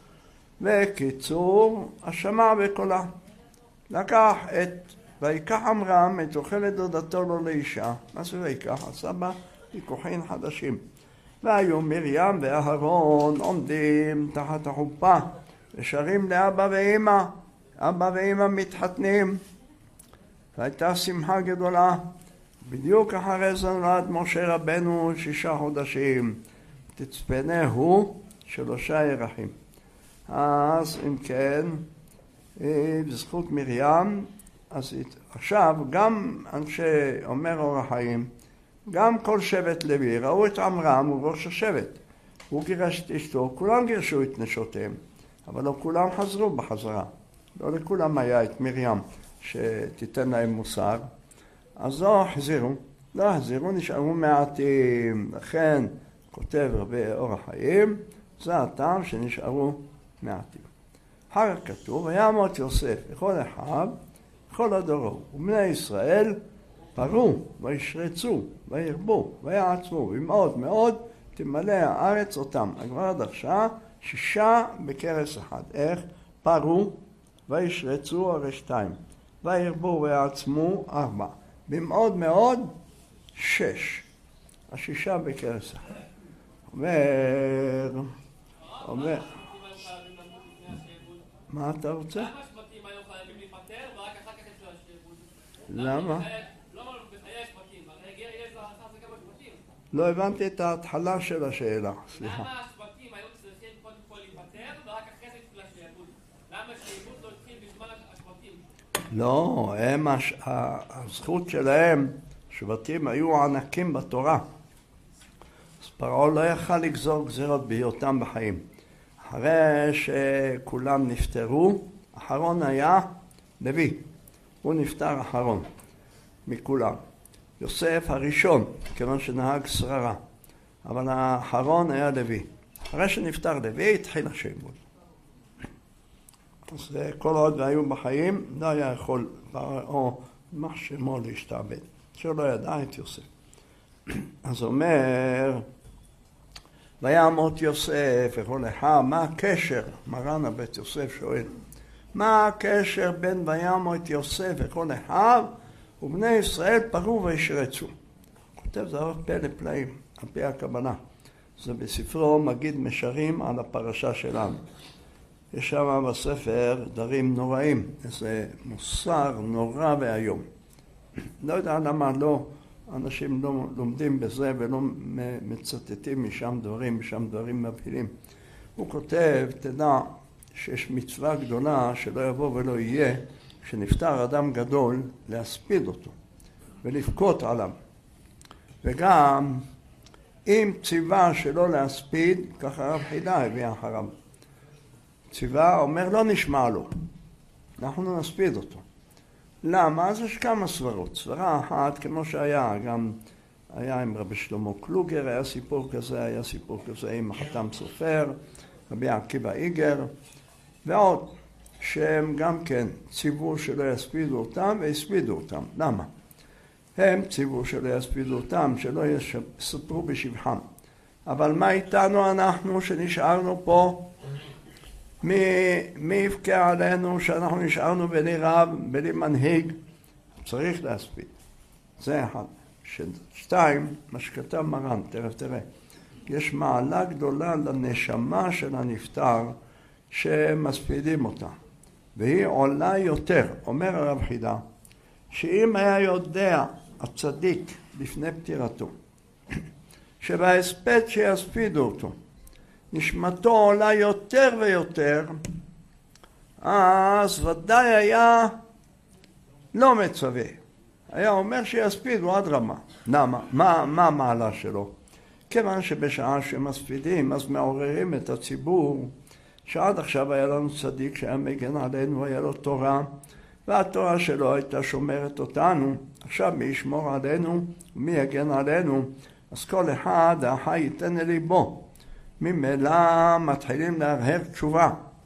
וקיצור, השמע בקולה. לקח את, ויקח עמרם את אוכלת דודתו לו לאישה. מה זה ויקח? עשה בה ויכוחים חדשים. והיו מרים ואהרון עומדים תחת החופה ושרים לאבא ואמא. אבא ואמא מתחתנים. והייתה שמחה גדולה. בדיוק אחרי זה נולד משה רבנו שישה חודשים. תצפנה הוא שלושה ירחים. אז אם כן, בזכות מרים, אז עכשיו גם אנשי אומר אור החיים, גם כל שבט לוי, ראו את עמרם, הוא ראש השבט. הוא גירש את אשתו, כולם גירשו את נשותיהם, אבל לא כולם חזרו בחזרה. לא לכולם היה את מרים שתיתן להם מוסר. אז לא החזירו, לא החזירו, נשארו מעטים. לכן כותב רבי אור החיים, זה הטעם שנשארו מעטים. אחר כך כתוב, וימות יוסף לכל אחד, לכל הדורות, ובני ישראל פרו וישרצו וירבו ויעצמו, ומאוד מאוד תמלא הארץ אותם. הגמרא דרשה שישה בקרס אחד. איך? פרו וישרצו הרי שתיים, וירבו ויעצמו ארבע, במאוד מאוד שש. השישה בקרס אחד. אומר, אומר, מה אתה רוצה? למה השבטים היו חייבים להיפטר ורק אחר כך אפשר השבט? למה? לא בחיי השבטים, הרי הגיע יהיה אחר זה כמה שבטים. לא הבנתי את ההתחלה של השאלה, סליחה. למה השבטים היו צריכים קודם כל להיפטר ורק אחרי זה התחיל השבט? למה השבט לא התחיל בזמן השבטים? לא, הם, הזכות שלהם, שבטים היו ענקים בתורה. אז פרעה לא יכל לגזור גזירות בהיותם בחיים. אחרי שכולם נפטרו, אחרון היה לוי. הוא נפטר אחרון מכולם. יוסף הראשון, כיוון שנהג שררה. אבל האחרון היה לוי. אחרי שנפטר לוי, התחיל השעבוד. אז כל עוד והיו בחיים, לא היה יכול, או מה שמו להשתעבד, שלא ידע את יוסף. אז אומר, וימות יוסף וכל אחד, מה הקשר? מרן הבית יוסף שואל, מה הקשר בין וימות יוסף וכל אחד ובני ישראל פרו וישרצו? כותב זה אורך פלא פלאים, על פי הכוונה. זה בספרו מגיד משרים על הפרשה שלנו. יש שם בספר דברים נוראים, איזה מוסר נורא והיום. לא יודע למה לא, אנשים לא לומדים בזה ולא מצטטים משם דברים, משם דברים מבהילים. הוא כותב, תדע שיש מצווה גדולה שלא יבוא ולא יהיה, כשנפטר אדם גדול, להספיד אותו ולבכות עליו. וגם אם ציווה שלא להספיד, ככה הרב חידה הביא אחריו. ציווה אומר לא נשמע לו, אנחנו נספיד אותו. למה? אז יש כמה סברות. סברה אחת, כמו שהיה, גם היה עם רבי שלמה קלוגר, היה סיפור כזה, היה סיפור כזה עם החתם סופר, רבי עקיבא איגר, ועוד, שהם גם כן ציוו שלא יספידו אותם והספידו אותם. למה? הם ציוו שלא יספידו אותם, שלא יספרו בשבחם. אבל מה איתנו אנחנו שנשארנו פה? מי, מי יבכה עלינו שאנחנו נשארנו בלי רב, בלי מנהיג? צריך להספיד. זה אחד. שתיים, מה שכתב מרן, תראה, תראה. יש מעלה גדולה לנשמה של הנפטר שמספידים אותה. והיא עולה יותר, אומר הרב חידה, שאם היה יודע הצדיק לפני פטירתו, שבהספד שיספידו אותו, נשמתו עולה יותר ויותר, אז ודאי היה לא מצווה. היה אומר שיספידו עד רמה. למה? מה, מה המעלה שלו? כיוון שבשעה שמספידים, אז מעוררים את הציבור, שעד עכשיו היה לנו צדיק שהיה מגן עלינו, היה לו תורה, והתורה שלו הייתה שומרת אותנו. עכשיו מי ישמור עלינו ומי יגן עלינו? אז כל אחד החי ייתן לליבו. ממילא מתחילים להרהר תשובה.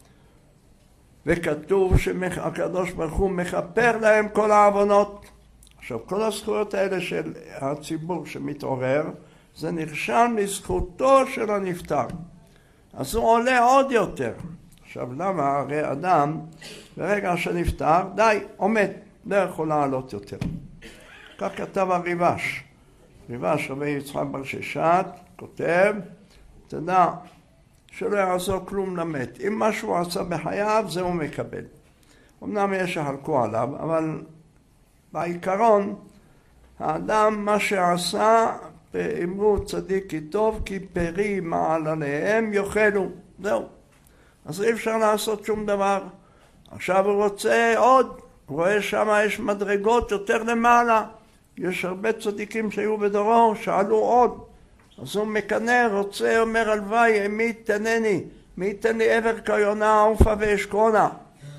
וכתוב שהקדוש ברוך הוא מכפר להם כל העוונות. עכשיו כל הזכויות האלה של הציבור שמתעורר, זה נרשם לזכותו של הנפטר. אז הוא עולה עוד יותר. עכשיו למה? הרי אדם ברגע שנפטר, די, עומד, לא יכול לעלות יותר. כך כתב הריבש. ריבש רבי יצחק בר ששת כותב, תדע שלא יעזור כלום למת. אם משהו עשה בחייו, זה הוא מקבל. אמנם יש שחלקו עליו, אבל בעיקרון, האדם מה שעשה, אמרו צדיק כי טוב, כי פרי מעל עליהם יאכלו. זהו. אז אי אפשר לעשות שום דבר. עכשיו הוא רוצה עוד. הוא רואה שם יש מדרגות יותר למעלה. יש הרבה צדיקים שהיו בדורו, שאלו עוד. אז הוא מקנה, רוצה, אומר הלוואי, מי יתנני? מי יתן לי עבר כיונה, עופה ואשכונה?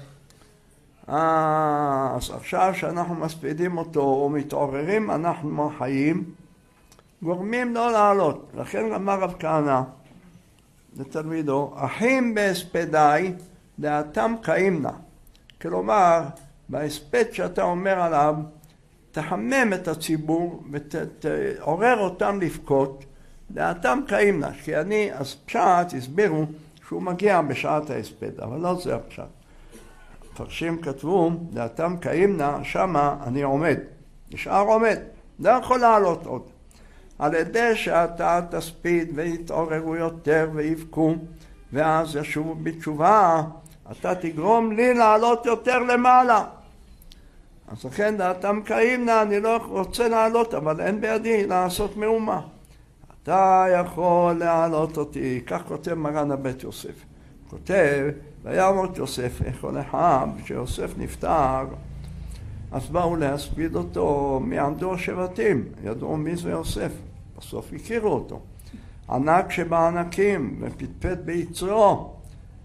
אז עכשיו שאנחנו מספידים אותו או מתעוררים, אנחנו חיים, גורמים לא לעלות. לכן אמר רב כהנא לתלמידו, אחים בהספדי דעתם קיימנה. כלומר, בהספד שאתה אומר עליו, תחמם את הציבור ותעורר אותם לבכות, דעתם קיימנה. כי אני, אז פשט הסבירו שהוא מגיע בשעת ההספד, אבל לא זה הפשט. פרשים כתבו, דעתם קיימנה, שמה אני עומד. נשאר עומד, לא יכול לעלות עוד. על ידי שאתה תספיד ויתעוררו יותר ויבכו, ואז ישובו בתשובה, אתה תגרום לי לעלות יותר למעלה. אז לכן דעתם קיימנה, אני לא רוצה לעלות, אבל אין בידי לעשות מאומה. אתה יכול להעלות אותי, כך כותב מרן הבית יוסף. כותב, וימות יוסף, כל אחד, כשיוסף נפטר, אז באו להספיד אותו מעמדו השבטים, ידעו מי זה יוסף, בסוף הכירו אותו. ענק שבענקים, ופטפט ביצרו,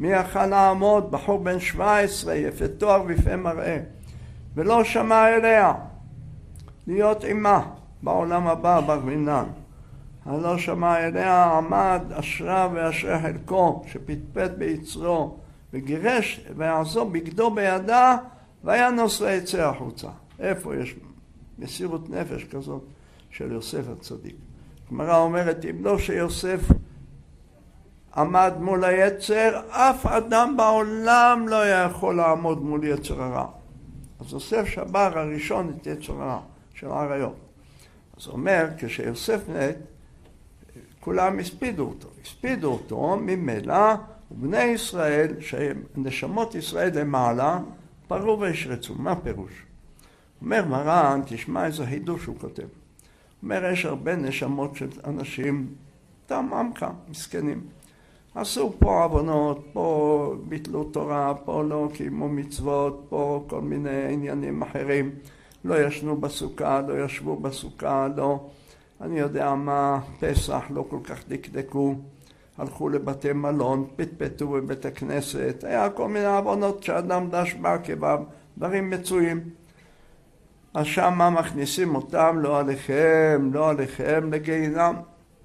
מי יכל לעמוד? בחור בן שבע עשרה, יפה תואר ויפה מראה, ולא שמע אליה, להיות עמה בעולם הבא בגבינן. הלא שמע אליה, עמד אשרה ואשרי חלקו, שפטפט ביצרו, וגירש ויעזוב בגדו בידה, והיה נוסע יצא החוצה. איפה יש מסירות נפש כזאת של יוסף הצדיק? הגמרא אומרת, אם לא שיוסף עמד מול היצר, אף אדם בעולם לא היה יכול לעמוד מול יצר הרע. אז יוסף שבר הראשון את יצר הרע של העריות. אז הוא אומר, כשיוסף מת, כולם הספידו אותו. הספידו אותו ממילא, ובני ישראל, שנשמות ישראל למעלה, פרו וישרצו. מה פירוש? אומר מרן, תשמע איזה חידוש הוא כותב. אומר, יש הרבה נשמות של אנשים, תם עמך, מסכנים. עשו פה עוונות, פה ביטלו תורה, פה לא קיימו מצוות, פה כל מיני עניינים אחרים. לא ישנו בסוכה, לא ישבו בסוכה, לא, אני יודע מה, פסח, לא כל כך דקדקו. הלכו לבתי מלון, פטפטו בבית הכנסת, היה כל מיני עוונות שאדם דש בעקביו, דברים מצויים. אז שמה מכניסים אותם, לא עליכם, לא עליכם, לגיהינם.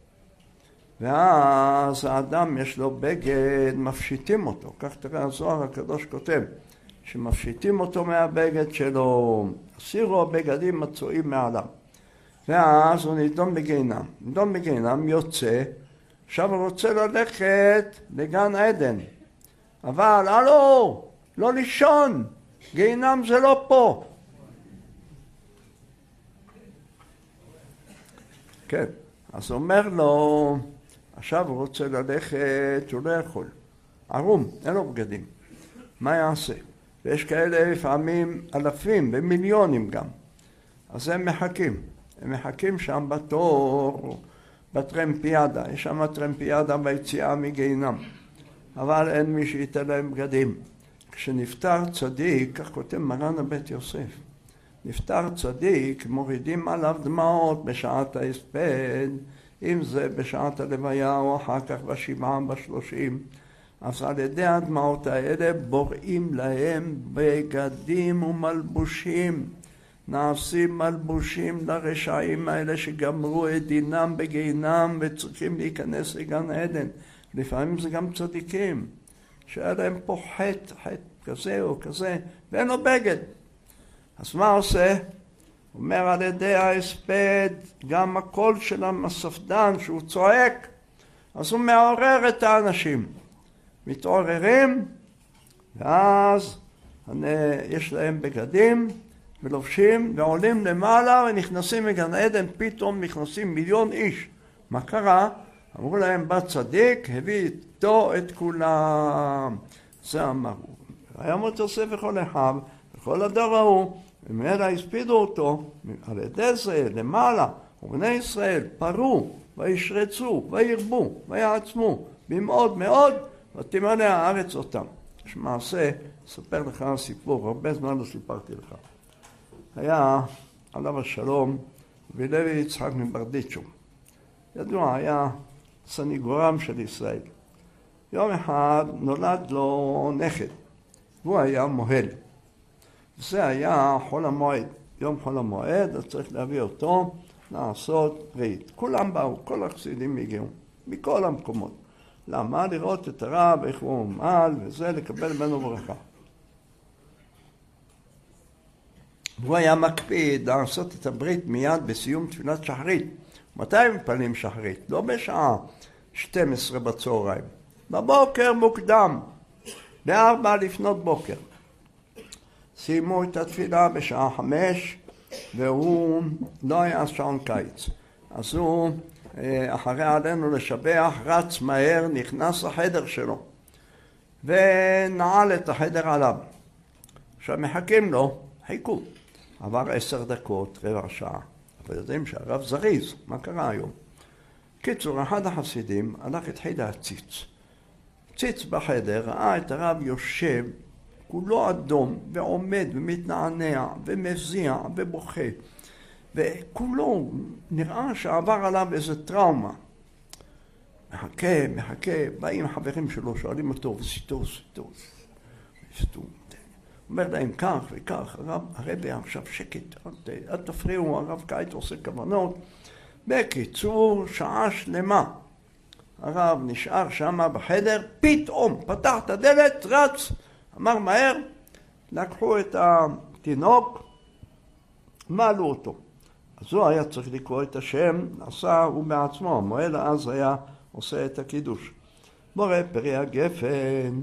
ואז האדם יש לו בגד, מפשיטים אותו. כך תראה הזוהר הקדוש כותב, שמפשיטים אותו מהבגד שלו, הסירו הבגדים מצויים מעליו. ואז הוא נידון בגיהינם. נידון בגיהינם יוצא, עכשיו הוא רוצה ללכת לגן עדן. אבל, הלו, לא לישון, גיהינם זה לא פה. כן, אז אומר לו, עכשיו הוא רוצה ללכת, הוא לא יכול. ערום, אין לו בגדים. מה יעשה? ויש כאלה לפעמים אלפים ומיליונים גם. אז הם מחכים. הם מחכים שם בתור, בטרמפיאדה. יש שם טרמפיאדה ביציאה מגיהינם. אבל אין מי שייתן להם בגדים. כשנפטר צדיק, כך כותב מרן הבית יוסף, נפטר צדיק, מורידים עליו דמעות בשעת ההספד, אם זה בשעת הלוויה או אחר כך בשבעה, בשלושים. אז על ידי הדמעות האלה בוראים להם בגדים ומלבושים. נעשים מלבושים לרשעים האלה שגמרו את דינם בגיהינם וצריכים להיכנס לגן עדן. לפעמים זה גם צדיקים, שהיה להם פה חטא, חטא כזה או כזה, ואין לו בגד. אז מה עושה? הוא אומר על ידי ההספד, גם הקול של המספדן שהוא צועק, אז הוא מעורר את האנשים. מתעוררים, ואז יש להם בגדים, ולובשים, ועולים למעלה, ונכנסים מגן עדן, פתאום נכנסים מיליון איש. מה קרה? אמרו להם, בא צדיק, הביא איתו את כולם. זה אמרו. היה מות יוסף וכל אחיו, וכל הדור ההוא, ומאלה הספידו אותו, על ידי זה, למעלה, ובני ישראל פרו, וישרצו, וירבו, ויעצמו, במאוד מאוד, ותמלא הארץ אותם. יש מעשה, אספר לך סיפור, הרבה זמן לא סיפרתי לך. היה עליו השלום ולוי יצחק מברדיצ'ו. ידוע, היה סניגורם של ישראל. יום אחד נולד לו נכד, והוא היה מוהל. זה היה חול המועד. יום חול המועד, אז צריך להביא אותו לעשות רית. כולם באו, כל החסידים הגיעו, מכל המקומות. למה? לראות את הרב, איך הוא מעל, וזה, לקבל ממנו ברכה. והוא היה מקפיד לעשות את הברית מיד בסיום תפילת שחרית. מתי מפעלים שחרית? לא בשעה שתים עשרה בצהריים. בבוקר מוקדם, בארבע לפנות בוקר. סיימו את התפילה בשעה חמש, והוא לא היה שעון קיץ. אז הוא, אחרי עלינו לשבח, רץ מהר, נכנס לחדר שלו, ונעל את החדר עליו. עכשיו מחכים לו, חיכו. עבר עשר דקות, רבע שעה. אבל יודעים שהרב זריז, מה קרה היום? קיצור, אחד החסידים הלך התחיל להציץ. ציץ בחדר, ראה את הרב יושב, כולו אדום, ועומד ומתנענע, ומזיע, ובוכה. וכולו נראה שעבר עליו איזה טראומה. מחכה, מחכה, באים חברים שלו, שואלים אותו, וסיתו, סיתו, סיתו. אומר להם כך וכך, הרב, הרבי עכשיו שקט, אל תפריעו, הרב קיץ עושה כוונות. בקיצור, שעה שלמה. הרב נשאר שם בחדר, פתאום פתח את הדלת, רץ, אמר מהר, לקחו את התינוק, מעלו אותו. אז הוא היה צריך לקרוא את השם, עשה הוא בעצמו, המועל אז היה עושה את הקידוש. מורה פרי הגפן,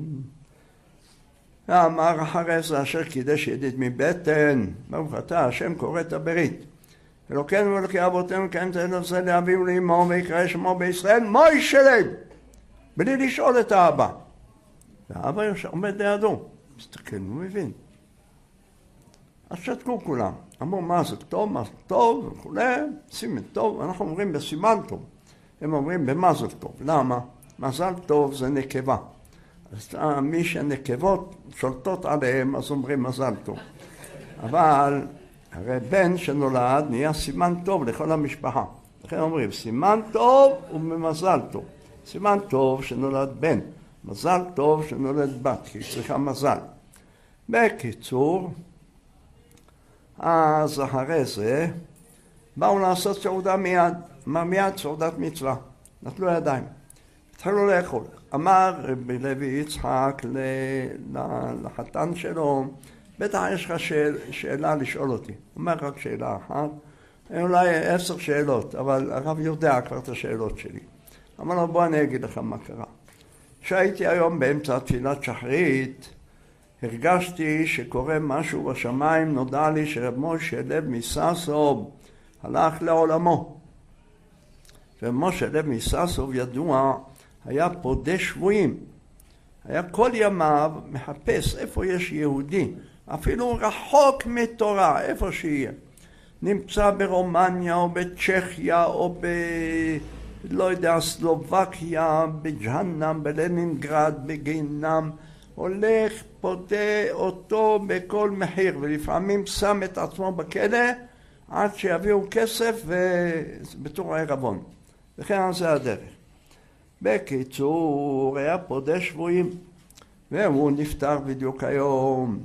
אמר אחרי זה אשר קידש ידיד מבטן, ברוך אתה השם קורא את הברית. אלוקינו ואלוקי אבותינו כן תנוסה לאביו ולאמו ויקרא שמו בישראל מוישה לב, בלי לשאול את האבא. והאבא עומד לידו, מסתכל, הוא מבין. אז שתקו כולם, אמרו מה זה טוב, מה זה טוב וכולי, סימן טוב, אנחנו אומרים בסימן טוב, הם אומרים במזל טוב. למה? מזל טוב זה נקבה. אז מי שהנקבות שולטות עליהם אז אומרים מזל טוב. אבל הרי בן שנולד נהיה סימן טוב לכל המשפחה. לכן אומרים סימן טוב וממזל טוב. סימן טוב שנולד בן, מזל טוב שנולד בת, כי היא צריכה מזל. בקיצור, אז אחרי זה באו לעשות סעודה מיד, אמר מיד סעודת מצווה, נטלו ידיים, התחילו לאכול. אמר רבי לוי יצחק לחתן שלו, בטח יש לך שאל, שאלה לשאול אותי. הוא אומר רק שאלה אחת, אולי עשר שאלות, אבל הרב יודע כבר את השאלות שלי. אמר לו בוא אני אגיד לך מה קרה. כשהייתי היום באמצע תפילת שחרית, הרגשתי שקורה משהו בשמיים, נודע לי שרב משה לב מססוב הלך לעולמו. ומשה לב מססוב ידוע, היה פודה שבויים. היה כל ימיו מחפש איפה יש יהודי, אפילו רחוק מתורה, איפה שיהיה. נמצא ברומניה או בצ'כיה או ב... לא יודע, סלובקיה, בג'הנם, בלנינגרד, בגיהנם, הולך, פודה אותו בכל מחיר, ולפעמים שם את עצמו בכלא עד שיביאו כסף ובתור הערבון. וכן זה הדרך. בקיצור, היה פודה שבויים, והוא נפטר בדיוק היום.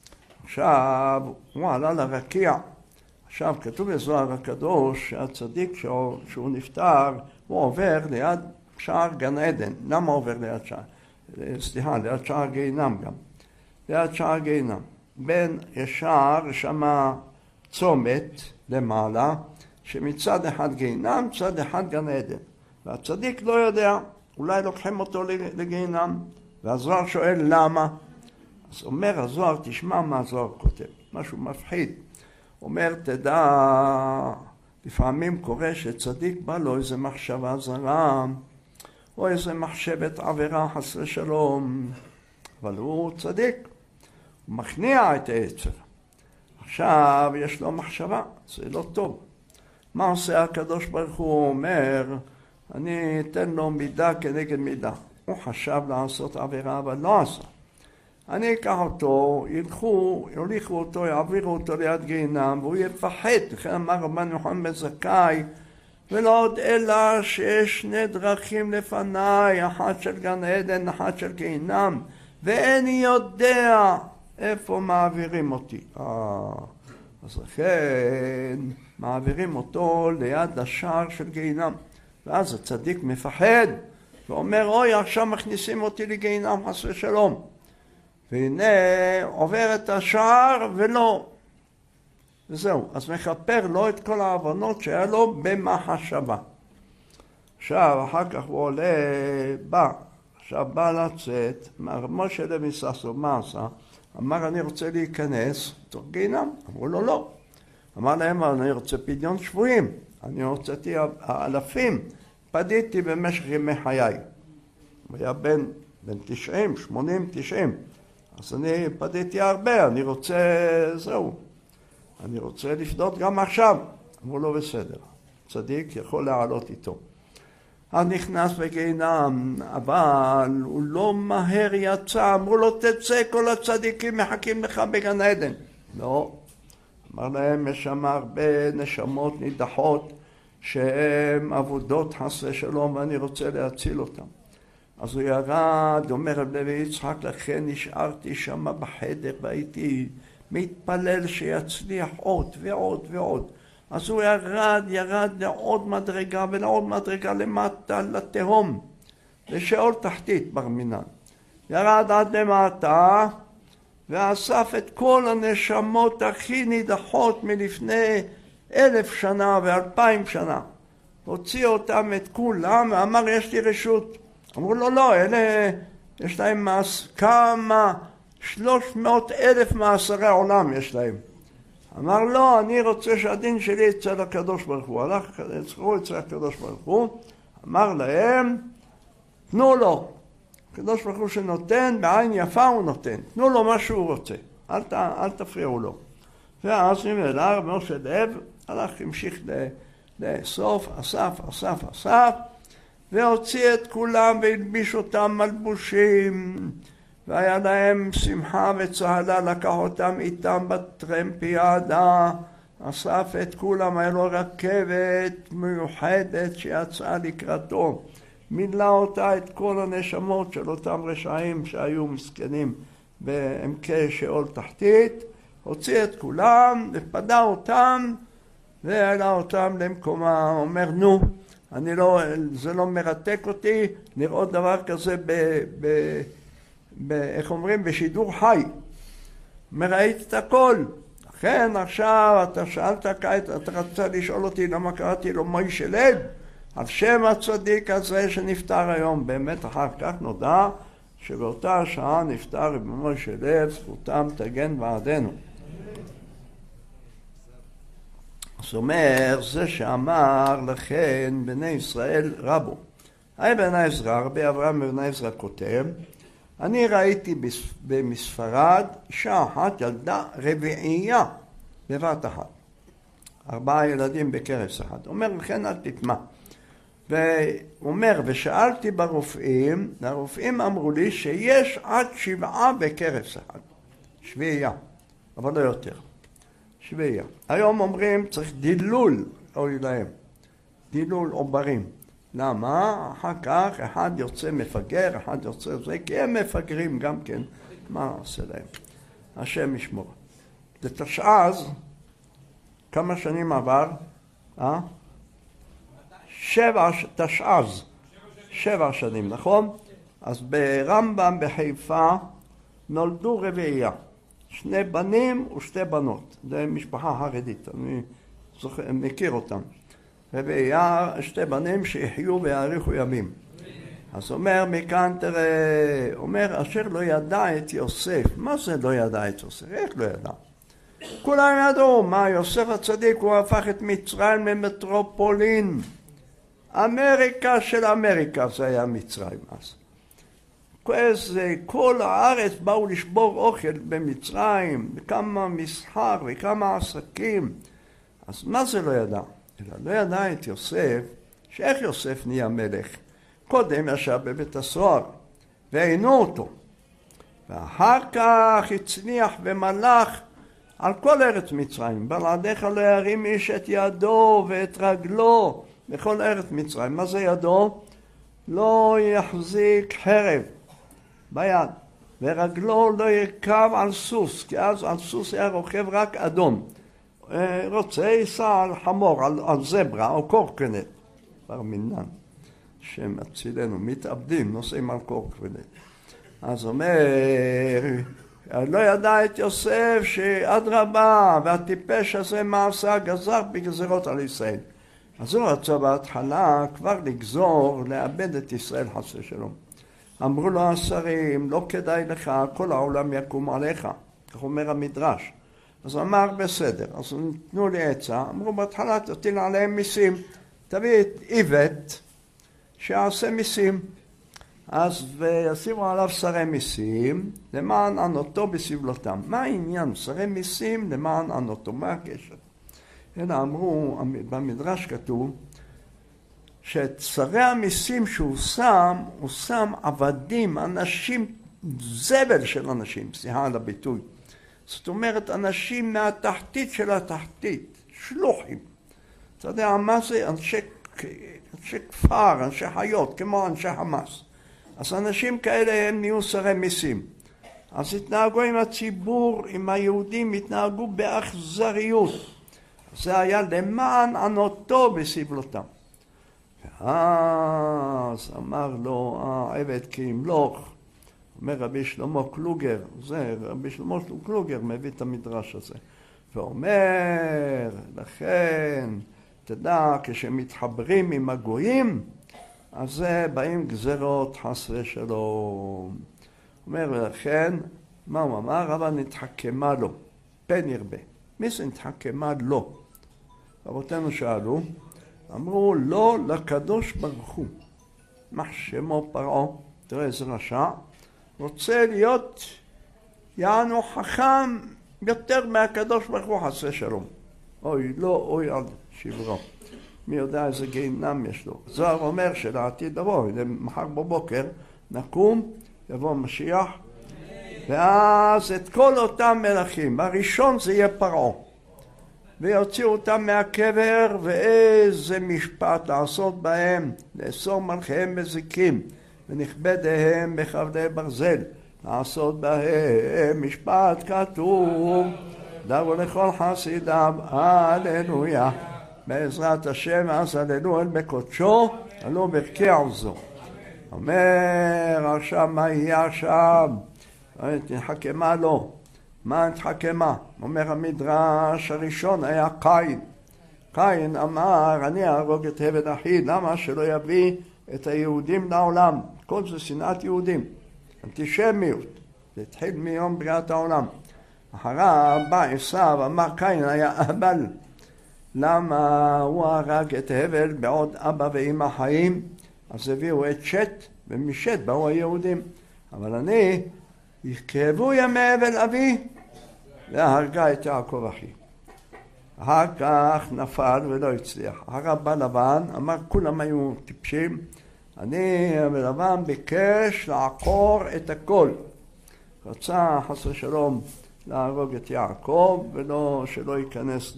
עכשיו, הוא עלה לרקיע. עכשיו, כתוב בזוהר הקדוש, שהצדיק שהוא, שהוא נפטר, הוא עובר ליד שער גן עדן. למה עובר ליד שער? סליחה, ליד שער גיהינם גם. ליד שער גיהינם. בין ישר שמה צומת למעלה, שמצד אחד גיהינם, צד אחד גן עדן. והצדיק לא יודע, אולי לוקחים אותו לגיהינם. והזוהר שואל למה? אז אומר הזוהר, תשמע מה הזוהר כותב, משהו מפחיד. אומר, תדע, לפעמים קורה שצדיק בא לו איזה מחשבה זרה, או איזה מחשבת עבירה חסרי שלום, אבל הוא צדיק, הוא מכניע את העצר. עכשיו יש לו מחשבה, זה לא טוב. מה עושה הקדוש ברוך הוא? אומר, אני אתן לו מידה כנגד מידה. הוא חשב לעשות עבירה, אבל לא עשה. אני אקח אותו, ילכו, יוליכו אותו, יעבירו אותו ליד גיהינם, והוא יפחד. לכן אמר רבן יוחנן בן זכאי, ולא עוד אלא שיש שני דרכים לפניי, אחת של גן עדן, אחת של גיהינם, ואיני יודע איפה מעבירים אותי. אה, אז לכן מעבירים אותו ליד השער של גיהינם. ואז הצדיק מפחד, ואומר, אוי, עכשיו מכניסים אותי לגיהינם, חס ושלום. והנה עובר את השער ולא. וזהו, אז מכפר לו את כל העוונות שהיה לו במחשבה. עכשיו, אחר כך הוא עולה, בא, עכשיו בא לצאת, אמר, משה לב מססוב, מה עשה? אמר, אני רוצה להיכנס, תוך גיהינם. אמרו לו, לא. אמר להם, אני רוצה פדיון שבויים. אני הוצאתי אלפים, פדיתי במשך ימי חיי. הוא היה בן, בן תשעים, שמונים, תשעים. אז אני פדיתי הרבה, אני רוצה, זהו. אני רוצה לפדות גם עכשיו. אמרו לו, בסדר. צדיק יכול לעלות איתו. אז נכנס בגיהינם, אבל הוא לא מהר יצא. אמרו לו, תצא, כל הצדיקים מחכים לך בגן עדן. לא. אמר להם, יש שם הרבה נשמות נידחות, שהם עבודות חסרי שלום ואני רוצה להציל אותם. אז הוא ירד, אומר רב לוי יצחק, לכן נשארתי שם בחדר והייתי מתפלל שיצליח עוד ועוד ועוד. אז הוא ירד, ירד לעוד מדרגה ולעוד מדרגה למטה לתהום, לשאול תחתית בר מינן. ירד עד למטה ואסף את כל הנשמות הכי נידחות מלפני אלף שנה ואלפיים שנה. הוציא אותם את כולם ואמר יש לי רשות. אמרו לו לא, אלה יש להם מס, כמה, שלוש מאות אלף מאסרי עולם יש להם. אמר לא, אני רוצה שהדין שלי אצל הקדוש ברוך הוא. הלך, זכרו אצל הקדוש ברוך הוא, אמר להם, תנו לו. הקדוש ברוך הוא שנותן, בעין יפה הוא נותן. תנו לו מה שהוא רוצה, אל, ת, אל תפריעו לו. ואז נמלא רב משה לב, הלך, המשיך לאסוף, אסף, אסף, אסף, והוציא את כולם והלביש אותם מלבושים, והיה להם שמחה וצהלה, לקח אותם איתם בטרמפיאדה, אסף את כולם, היה לו רכבת מיוחדת שיצאה לקראתו, מילא אותה את כל הנשמות של אותם רשעים שהיו מסכנים בעמקי שאול תחתית, הוציא את כולם ופדה אותם והעלה אותם למקומה. אומר נו, אני לא, זה לא מרתק אותי לראות דבר כזה ב, ב, ב, איך אומרים, בשידור חי. מראית את הכל. לכן עכשיו אתה שאלת כעת, אתה רצה לשאול אותי למה קראתי לו מוישה לב, על שם הצדיק הזה שנפטר היום. באמת אחר כך נודע שבאותה השעה נפטר במוישה לב, זכותם תגן בעדנו. זאת אומרת, זה שאמר לכן בני ישראל רבו. היי בני עזרא, רבי אברהם בני עזרא כותב, אני ראיתי במספרד אישה אחת ילדה רביעייה בבת אחת. ארבעה ילדים בכרס אחד. אומר לכן אל תטמע. ואומר, ושאלתי ברופאים, הרופאים אמרו לי שיש עד שבעה בכרס אחד. שביעייה, אבל לא יותר. שביעייה. היום אומרים צריך דילול, אוי להם. דילול עוברים. למה? אחר כך אחד יוצא מפגר, אחד יוצא זה, כי הם מפגרים גם כן. מה עושה להם? השם ישמור. לתשעז, כמה שנים עבר? אה? שבע, תשעז. שבע שנים, נכון? אז ברמב"ם בחיפה נולדו רביעייה. שני בנים ושתי בנות. זה משפחה חרדית, אני זוכר, מכיר אותם. רביעייה, שתי בנים שיחיו ויאריכו ימים. אז אומר מכאן, תראה, אומר, אשר לא ידע את יוסף. מה זה לא ידע את יוסף? איך לא ידע? כולם ידעו, מה יוסף הצדיק, הוא הפך את מצרים למטרופולין. אמריקה של אמריקה, זה היה מצרים אז. כל הארץ באו לשבור אוכל במצרים, וכמה מסחר וכמה עסקים. אז מה זה לא ידע? אלא לא ידע את יוסף, שאיך יוסף נהיה מלך. קודם ישב בבית הסוהר, ועינו אותו. ואחר כך הצליח ומלך על כל ארץ מצרים. בלעדיך לא ירים איש את ידו ואת רגלו בכל ארץ מצרים. מה זה ידו? לא יחזיק חרב ביד, ורגלו לא ירכב על סוס, כי אז על סוס היה רוכב רק אדום. רוצה ייסע על חמור, על, על זברה או קורקנט. בר מינן, שמצילנו, מתאבדים, נוסעים על קורקנט. אז אומר, לא ידע את יוסף שאדרבה, והטיפש הזה מה עשה, גזר בגזרות על ישראל. אז הוא רצה בהתחלה כבר לגזור, לאבד את ישראל חס ושלום. אמרו לו השרים, לא כדאי לך, כל העולם יקום עליך. כך אומר המדרש. אז אמר בסדר, אז נתנו לי עצה, אמרו בהתחלה תטיל עליהם מיסים, תביא את איבט שיעשה מיסים. אז וישימו עליו שרי מיסים למען ענותו בסבלותם. מה העניין? שרי מיסים למען ענותו, מה הקשר? אלא אמרו, במדרש כתוב, שאת שרי המיסים שהוא שם, הוא שם עבדים, אנשים, זבל של אנשים, סליחה על הביטוי. זאת אומרת, אנשים מהתחתית של התחתית, שלוחים. אתה יודע מה זה? אנשי, אנשי כפר, אנשי חיות, כמו אנשי חמאס. אז אנשים כאלה הם נהיו שרי מיסים. אז התנהגו עם הציבור, עם היהודים, התנהגו באכזריות. זה היה למען ענותו בסבלותם. ואז אמר לו העבד כי ימלוך, אומר רבי שלמה קלוגר, זה רבי שלמה קלוגר מביא את המדרש הזה, ואומר לכן תדע כשמתחברים עם הגויים אז באים גזרות חסרי שלום. אומר לכן מה הוא אמר? אבל נתחכמה לו פן ירבה. מי זה נתחכמה לו? רבותינו שאלו, אמרו לא לקדוש ברוך הוא. מה שמו פרעה, תראה איזה רשע, רוצה להיות יענו חכם יותר מהקדוש ברוך הוא חסה שלום. אוי לא, אוי על שברו. מי יודע איזה גיהינום יש לו. זוהר אומר שלעתיד לבוא, מחר בבוקר נקום, יבוא משיח, ואז את כל אותם מלכים, הראשון זה יהיה פרעה. ויוציאו אותם מהקבר, ואיזה משפט לעשות בהם, לאסור מלכיהם בזיקים, ונכבדיהם בחבלי ברזל, לעשות בהם משפט כתוב, דברו לכל חסידיו, הללויה, בעזרת השם, אז הללו אל בקודשו, עלו ברכי עוזו. אומר עכשיו מה יהיה עכשיו? נתחכמה לו. מה נתחכמה? אומר המדרש הראשון היה קין. קין אמר אני אהרוג את עבד אחי, למה שלא יביא את היהודים לעולם? כל זה שנאת יהודים, אנטישמיות. זה התחיל מיום בריאת העולם. אחריו בא עשיו, אמר קין היה אהבל. למה הוא הרג את הבל בעוד אבא ואמא חיים? אז הביאו את שת, ומשת באו היהודים. אבל אני, יכאבו ימי אבל אבי, והרגה את יעקב אחי. אחר כך נפל ולא הצליח. אחר בא לבן, אמר כולם היו טיפשים, אני ולבן ביקש לעקור את הכל. רצה חס ושלום להרוג את יעקב, ולא שלא ייכנס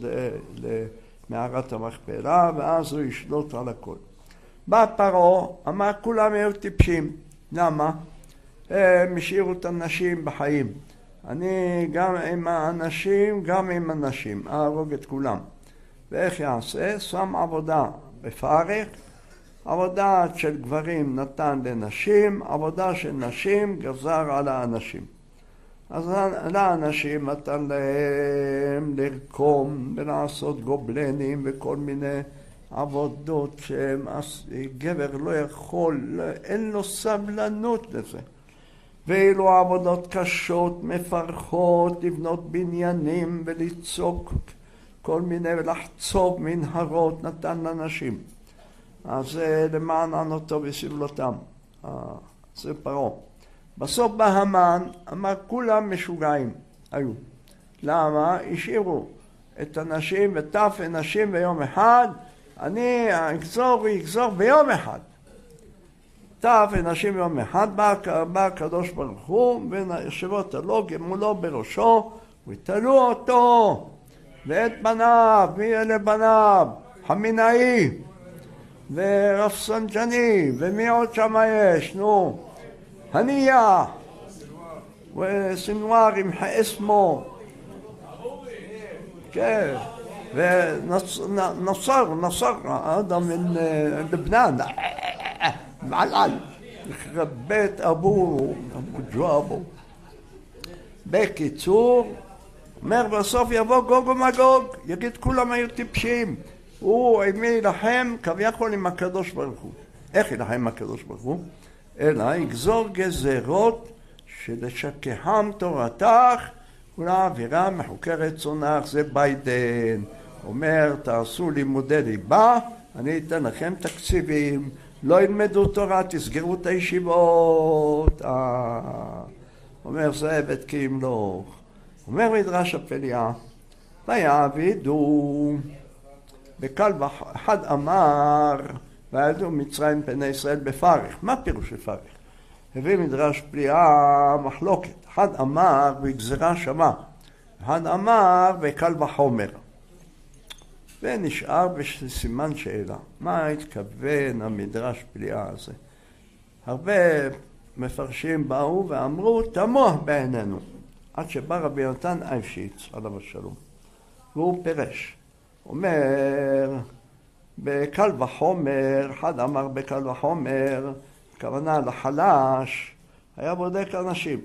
למערת המכפלה, ואז הוא ישלוט על הכל. בא פרעה, אמר כולם היו טיפשים. למה? הם השאירו את הנשים בחיים. אני גם עם האנשים, גם עם הנשים, אהרוג את כולם. ואיך יעשה? שם עבודה בפרך, עבודה של גברים נתן לנשים, עבודה של נשים גזר על האנשים. אז לאנשים נתן להם לרקום ולעשות גובלנים וכל מיני עבודות שגבר לא יכול, אין לו סבלנות לזה. ואילו עבודות קשות, מפרכות, לבנות בניינים וליצוק כל מיני ולחצוב מנהרות נתן לאנשים. אז זה למען ענותו בסבלותם. זה פרעה. בסוף בא המן, אמר כולם משוגעים היו. למה? השאירו את הנשים וטף הנשים ביום אחד, אני אגזור ויגזור ביום אחד. טף הנשים ביום אחד, בא, בא הקדוש ברוך הוא, וישבות עלו, גמולו בראשו, ותלו אותו, ואת בניו, מי אלה בניו? חמינאי, ורפסנג'ני, ומי עוד שם יש? נו, הנייה, וסנואר עם חאסמו, כן, ונصר, נصר, אדם מן לבנן, מעל, בית אבו, אבו ג'ואבו. בקיצור, אומר בסוף יבוא גוג ומגוג, יגיד כולם היו טיפשים, הוא עם מי ילחם כביכול עם הקדוש ברוך הוא. איך ילחם עם הקדוש ברוך הוא? אלא יגזור גזרות שלשכחם תורתך ולהעבירה מחוקרת צונך. זה ביידן אומר תעשו לימודי ליבה, אני אתן לכם תקציבים, לא ילמדו תורה, תסגרו את הישיבות. אה, אומר זה עבד כי ימלוך. אומר מדרש הפליה, ויעבידו בכלב אחד אמר ויעבדו מצרים פני ישראל בפרך. מה פירוש בפרך? הביא מדרש פליאה מחלוקת. אחד אמר בגזרה שמה, אחד אמר בקל וחומר. ונשאר בסימן שאלה. מה התכוון המדרש פליאה הזה? הרבה מפרשים באו ואמרו, תמוה בעינינו. עד שבא רבי יונתן אייבשיץ, עליו השלום. והוא פירש. אומר, בקל וחומר, אחד אמר בקל וחומר, הכוונה לחלש, היה בודק אנשים.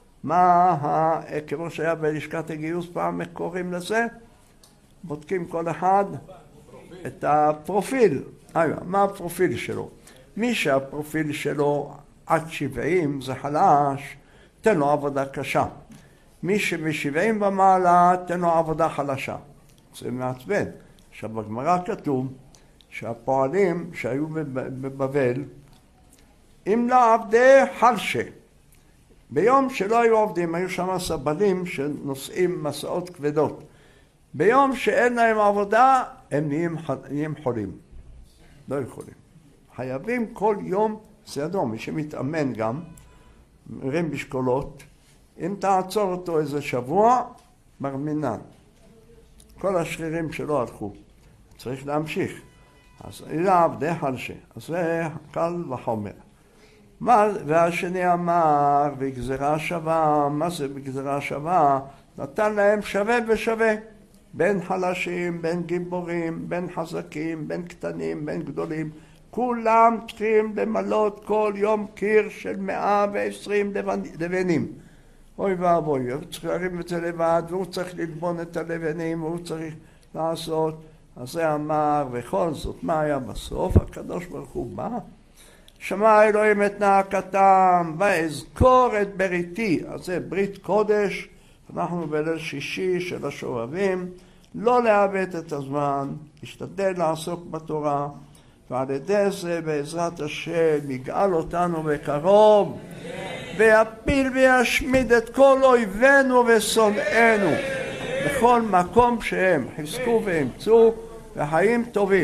מה, כמו שהיה בלשכת הגיוס פעם קוראים לזה? בודקים כל אחד את הפרופיל. איה, מה הפרופיל שלו? מי שהפרופיל שלו עד שבעים זה חלש, תן לו עבודה קשה. מי שב-שבעים ומעלה, תן לו עבודה חלשה. זה מעצבן. עכשיו בגמרא כתוב שהפועלים שהיו בבבל, אם לא עבדי חלשה. ביום שלא היו עובדים, היו שם סבלים שנושאים מסעות כבדות. ביום שאין להם עבודה, הם נהיים, נהיים חולים. לא יכולים. חייבים כל יום סדר, מי שמתאמן גם, מרים בשקולות, אם תעצור אותו איזה שבוע, מרמינן. כל השרירים שלו הלכו. צריך להמשיך. אז אלה עבדי חלשה. אז זה קל וחומר. מה, והשני אמר, בגזרה שווה, מה זה בגזרה שווה? נתן להם שווה ושווה. בין חלשים, בין גיבורים, בין חזקים, בין קטנים, בין גדולים. כולם צריכים למלות כל יום קיר של מאה ועשרים לבנים. אוי ואבוי, הוא צריך להרים את זה לבד, והוא צריך ללבון את הלבנים, והוא צריך לעשות. אז זה אמר, וכל זאת, מה היה בסוף? הקדוש ברוך הוא בא. שמע אלוהים את נאקתם, ואזכור את בריתי. אז זה ברית קודש, אנחנו בליל שישי של השובבים, לא לאבד את הזמן, להשתדל לעסוק בתורה, ועל ידי זה בעזרת השם יגאל אותנו בקרוב, ויפיל וישמיד את כל אויבינו ושונאינו, בכל מקום שהם חזקו ואמצו, וחיים טובים.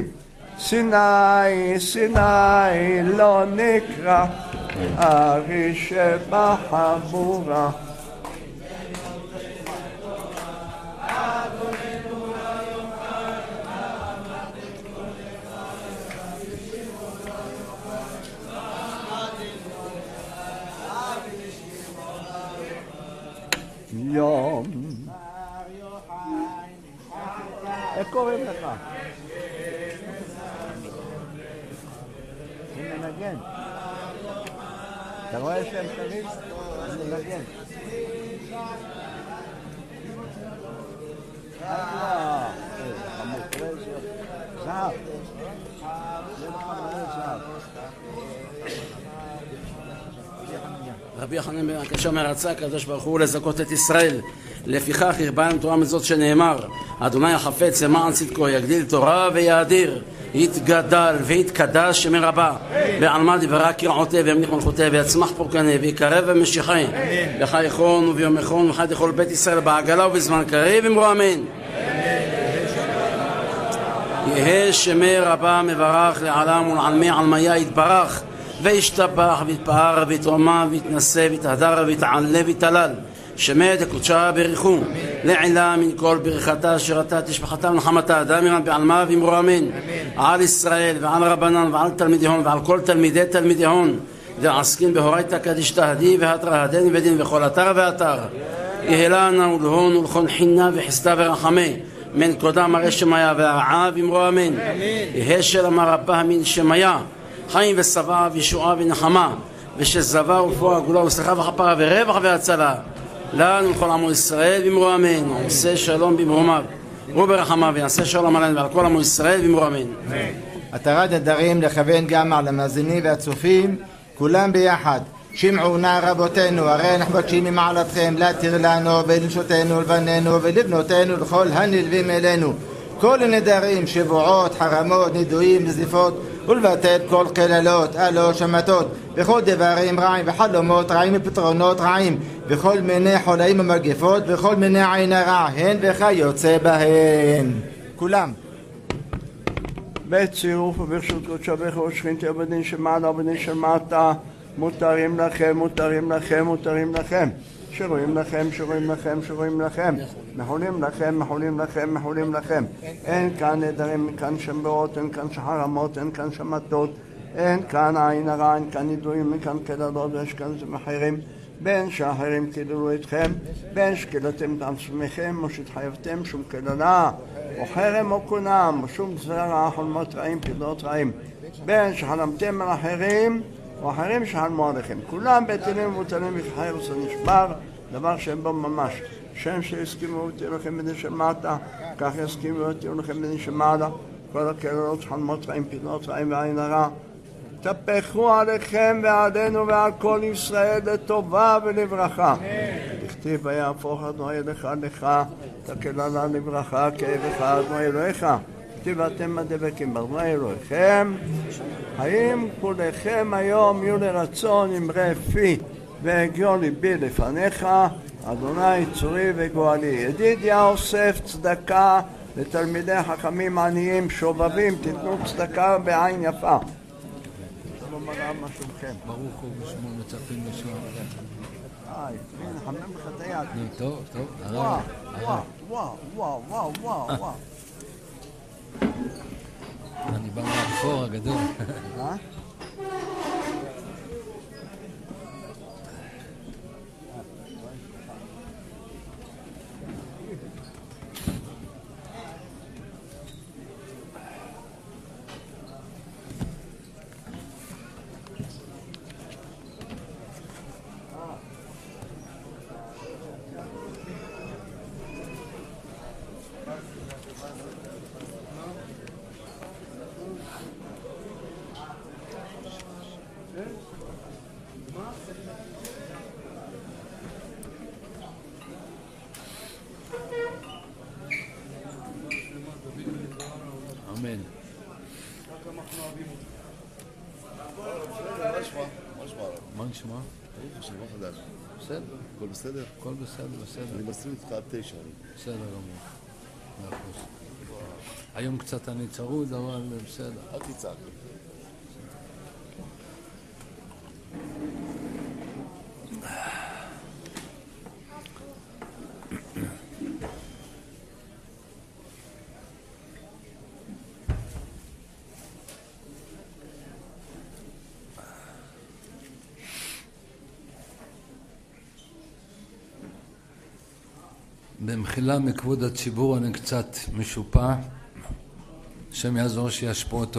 סיני, סיני לא נקרא, ארי שבחבורה. יום. איך קוראים לך? אני מנגן. אתה רואה שהם שרים? אני מנגן. אה, המוקרזיה. זהב. זה מחמרי זהב. רבי יוחנן בן הקשה אומר, רצה הקדוש ברוך הוא לזכות את ישראל, לפיכך הרבה לנו תורה מזאת שנאמר, אדוני החפץ למען צדקו יגדיל תורה ויאדיר, יתגדל ויתקדש שמי רבה, ועלמא דברה קרעותי וימליך מלכותי ויצמח פורקני ויקרב ומשיחי, בחייכון וביומכון וחי לכל בית ישראל בעגלה ובזמן קריב אמרו אמן. יהא שמי רבה מברך לעלם ולעלמי עלמיה יתברך וישתבח ויתפאר ויתרומם ויתנשא ויתהדר ויתעלה ויתהלל, שמי דקודשה בריחו לעילה מן כל ברכתה אשר אתה תשבחתה ונחמתה דאמירן בעלמה ואמרו אמן. על ישראל ועל רבנן ועל תלמידיהון ועל כל תלמידי תלמידיהון דעסקין בהורייתא קדישתא הדי והתרא הדין ודין וכל אתר ואתר, יהא לנו ולהון ולכל חינה וחסדה ורחמי מן קודם הרי שמיה והרעה ואמרו אמן. יהא שלמה רבה מן שמיה חיים ושבע וישועה ונחמה, ושזבה ורפואה גאולה ושמחה וכפרה ורווח והצלה לנו ולכל עמו ישראל ואמרו אמן. עושה שלום במרומיו וברחמיו ויעשה שלום עלינו ועל כל עמו ישראל ואמרו אמן. התרת נדרים לכוון גם על המאזינים והצופים כולם ביחד. שמעו נא רבותינו, הרי אנחנו מבקשים ממעלתכם להתיר לנו ולנשותינו ולבנינו ולבנותינו לכל הנלווים אלינו כל הנדרים, שבועות, חרמות, נידויים, נזיפות, ולבטל כל קללות, אלות, שמתות, וכל דברים רעים וחלומות רעים ופתרונות רעים, וכל מיני חולאים ומגפות, וכל מיני עין הרע, הן וכיוצא בהן. כולם. בצירוף וברשות קודשך ושכינתי בדין שמעלה ובדין שמעתה, מותרים לכם, מותרים לכם, מותרים לכם. שרואים לכם, שרואים לכם, שרואים לכם, מחולים לכם, מחולים לכם, מחולים לכם. אין כאן נדרים, אין כאן שמבעות, אין כאן שחרמות, אין כאן שמתות, אין כאן עין הרע, אין כאן ידועים, אין כאן קללות, ויש כאן זם אחרים. בין שאחרים קיללו אתכם, בין שקיללתם את עצמכם, או שהתחייבתם שום קללה, או חרם או קונם, או שום זרע, חולמות רעים, פדות רעים. בין שחלמתם על אחרים, או אחרים שחלמו עליכם. כולם בטלים ובוטלים וחרס ונשבר, דבר שהם בו ממש. שם שהסכימו אותי לכם בני שמעתה, כך יסכימו אותי לכם בני שמעלה. כל הקללות, חלמות רעים, פדות רעים ועין הרע. תפחו עליכם ועלינו ועל כל ישראל לטובה ולברכה. תכתיב ויהפוך אדוני אליך לך, תקללה לברכה כאבך אדוני אלוהיך. כתיב אתם הדבקים באדוני אלוהיכם. האם כולכם היום יהיו לרצון אמרי פי והגיעו ליבי לפניך, אדוני צורי וגואלי. ידידיה אוסף צדקה לתלמידי חכמים עניים שובבים, תיתנו צדקה בעין יפה. מה שלומכם? ברוך הוא ושמו מצפים לשמוע. היי, הנה, חמם לך את היד. נו, טוב, טוב. וואו, וואו, וואו, וואו, וואו, וואו, וואו. אני בא מהכפור הגדול. אה? אמן. מה נשמע? שבוע חדש. בסדר. הכל בסדר? הכל בסדר, בסדר. אני מסכים איתך עד תשע. בסדר גמור. מאה אחוז. היום קצת אני צרוד, אבל בסדר. אל תצעק. במחילה מכבוד הציבור אני קצת משופע, השם יעזור שישפוט אותו.